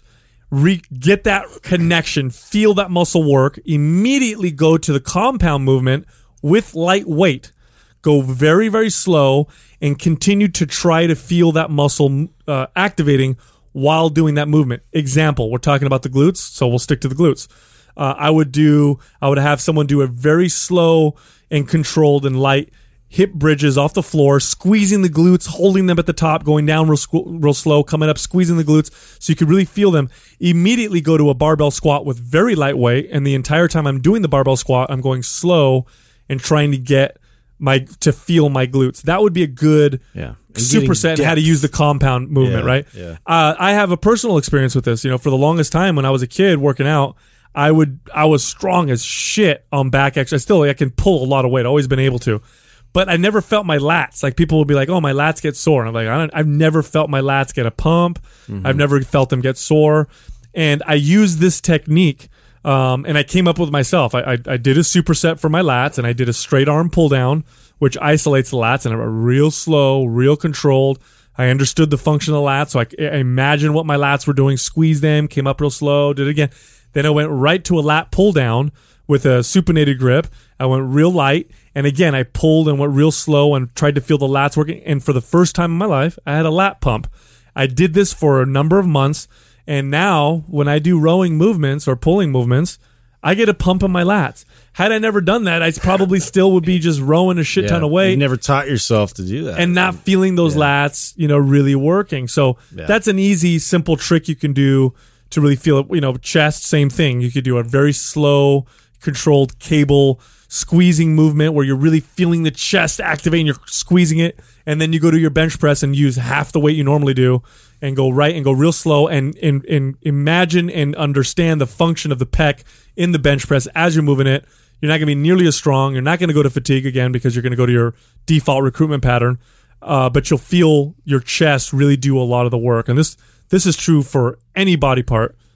get that connection, feel that muscle work, immediately go to the compound movement with light weight. Go very, very slow and continue to try to feel that muscle activating while doing that movement. Example, we're talking about the glutes, so we'll stick to the glutes. I would have someone do a very slow and controlled and light hip bridges off the floor, squeezing the glutes, holding them at the top, going down real slow, coming up, squeezing the glutes so you could really feel them. Immediately go to a barbell squat with very light weight, and the entire time I'm doing the barbell squat, I'm going slow and trying to get to feel my glutes. That would be a good superset in how to use the compound movement, right? Yeah. I have a personal experience with this. For the longest time when I was a kid working out, I was strong as shit on back exercise. I can pull a lot of weight. Always been able to. But I never felt my lats. Like people would be like, "Oh, my lats get sore." And I'm like, I've never felt my lats get a pump. I've never felt them get sore. And I used this technique, and I came up with myself. I did a superset for my lats, and I did a straight arm pull down, which isolates the lats, and I'm real slow, real controlled. I understood the function of the lats, so I imagined what my lats were doing, squeezed them, came up real slow, did it again. Then I went right to a lat pull down with a supinated grip. I went real light, and again, I pulled and went real slow and tried to feel the lats working. And for the first time in my life, I had a lat pump. I did this for a number of months, and now when I do rowing movements or pulling movements, I get a pump in my lats. Had I never done that, I probably still would be just rowing a shit ton of weight. You never taught yourself to do that. And not feeling those lats, really working. So that's an easy, simple trick you can do to really feel it. Chest, same thing. You could do a very slow, controlled cable squeezing movement where you're really feeling the chest activate and you're squeezing it. And then you go to your bench press and use half the weight you normally do and go right and go real slow and imagine and understand the function of the pec in the bench press as you're moving it. You're not going to be nearly as strong. You're not going to go to fatigue again because you're going to go to your default recruitment pattern. But you'll feel your chest really do a lot of the work. And this is true for any body part,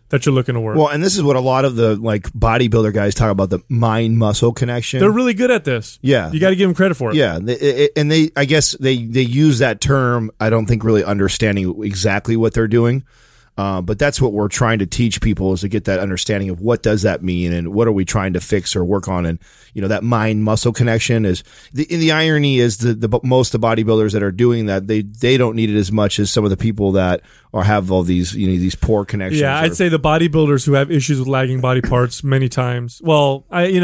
that you're looking to work. Well, and this is what a lot of the like bodybuilder guys talk about, the mind muscle connection. They're really good at this. Yeah. You got to give them credit for it. Yeah, I guess they use that term. I don't think really understanding exactly what they're doing, but that's what we're trying to teach people, is to get that understanding of what does that mean and what are we trying to fix or work on. And that mind muscle connection is the irony is the most of the bodybuilders that are doing that, they don't need it as much as some of the people that have all these these poor connections. Yeah, I'd say the bodybuilders who have issues with lagging body parts many times. Well,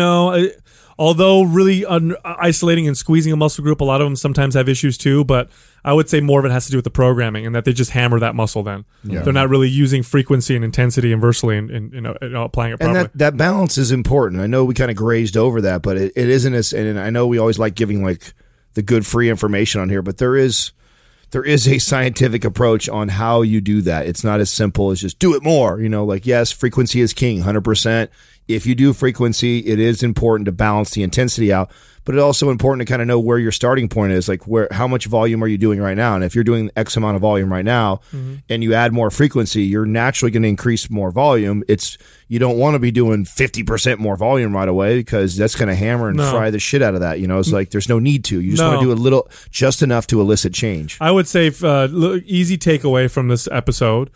although really isolating and squeezing a muscle group, a lot of them sometimes have issues too, but I would say more of it has to do with the programming and that they just hammer that muscle then. Yeah. They're not really using frequency and intensity inversely and applying it properly. And that balance is important. I know we kind of grazed over that, but it isn't as, and I know we always like giving like the good free information on here, but there is a scientific approach on how you do that. It's not as simple as just do it more. Yes, frequency is king, 100%. If you do frequency, it is important to balance the intensity out, but it's also important to kind of know where your starting point is, like how much volume are you doing right now? And if you're doing X amount of volume right now, and you add more frequency, you're naturally going to increase more volume. You don't want to be doing 50% more volume right away, because that's going to hammer and fry the shit out of that. It's like there's no need to. You just want to do a little, just enough to elicit change. I would say easy takeaway from this episode: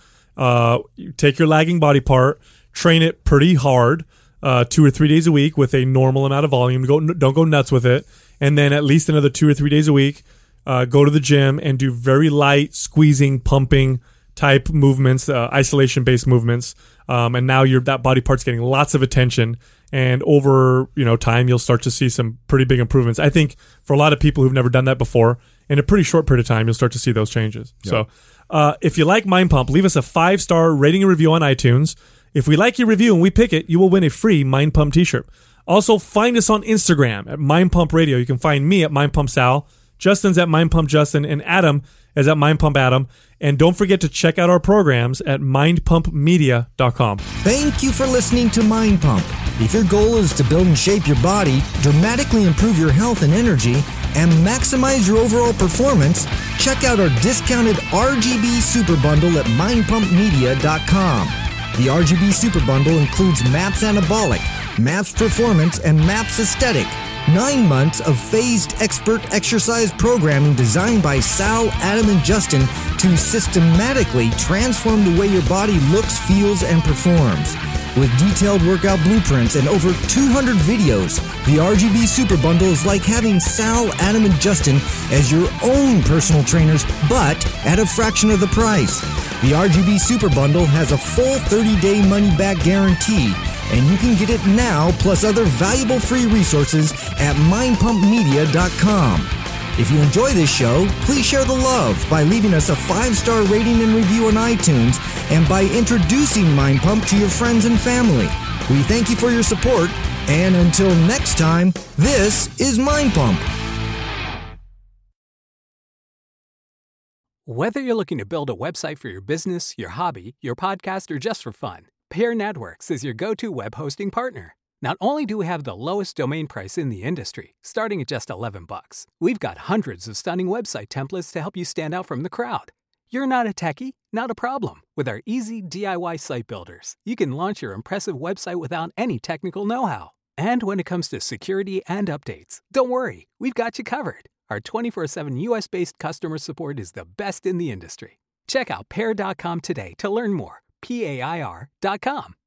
you take your lagging body part, train it pretty hard. 2 or 3 days a week with a normal amount of volume. Don't go nuts with it. And then at least another 2 or 3 days a week, go to the gym and do very light squeezing, pumping type movements, isolation-based movements. And now that body part's getting lots of attention. And over time, you'll start to see some pretty big improvements. I think for a lot of people who've never done that before, in a pretty short period of time, you'll start to see those changes. Yep. So if you like Mind Pump, leave us a 5-star rating and review on iTunes. If we like your review and we pick it, you will win a free Mind Pump t-shirt. Also, find us on Instagram at Mind Pump Radio. You can find me at Mind Pump Sal, Justin's at Mind Pump Justin, and Adam is at Mind Pump Adam. And don't forget to check out our programs at mindpumpmedia.com. Thank you for listening to Mind Pump. If your goal is to build and shape your body, dramatically improve your health and energy, and maximize your overall performance, check out our discounted RGB Super Bundle at mindpumpmedia.com. The RGB Super Bundle includes MAPS Anabolic, MAPS Performance, and MAPS Aesthetic. 9 months of phased expert exercise programming designed by Sal, Adam, and Justin to systematically transform the way your body looks, feels, and performs. With detailed workout blueprints and over 200 videos, the RGB Super Bundle is like having Sal, Adam, and Justin as your own personal trainers, but at a fraction of the price. The RGB Super Bundle has a full 30-day money-back guarantee, and you can get it now plus other valuable free resources at mindpumpmedia.com. If you enjoy this show, please share the love by leaving us a 5-star rating and review on iTunes and by introducing Mind Pump to your friends and family. We thank you for your support, and until next time, this is Mind Pump. Whether you're looking to build a website for your business, your hobby, your podcast, or just for fun, Pair Networks is your go-to web hosting partner. Not only do we have the lowest domain price in the industry, starting at just $11, we've got hundreds of stunning website templates to help you stand out from the crowd. You're not a techie? Not a problem. With our easy DIY site builders, you can launch your impressive website without any technical know-how. And when it comes to security and updates, don't worry, we've got you covered. Our 24/7 US-based customer support is the best in the industry. Check out Pair.com today to learn more. PAIR.com.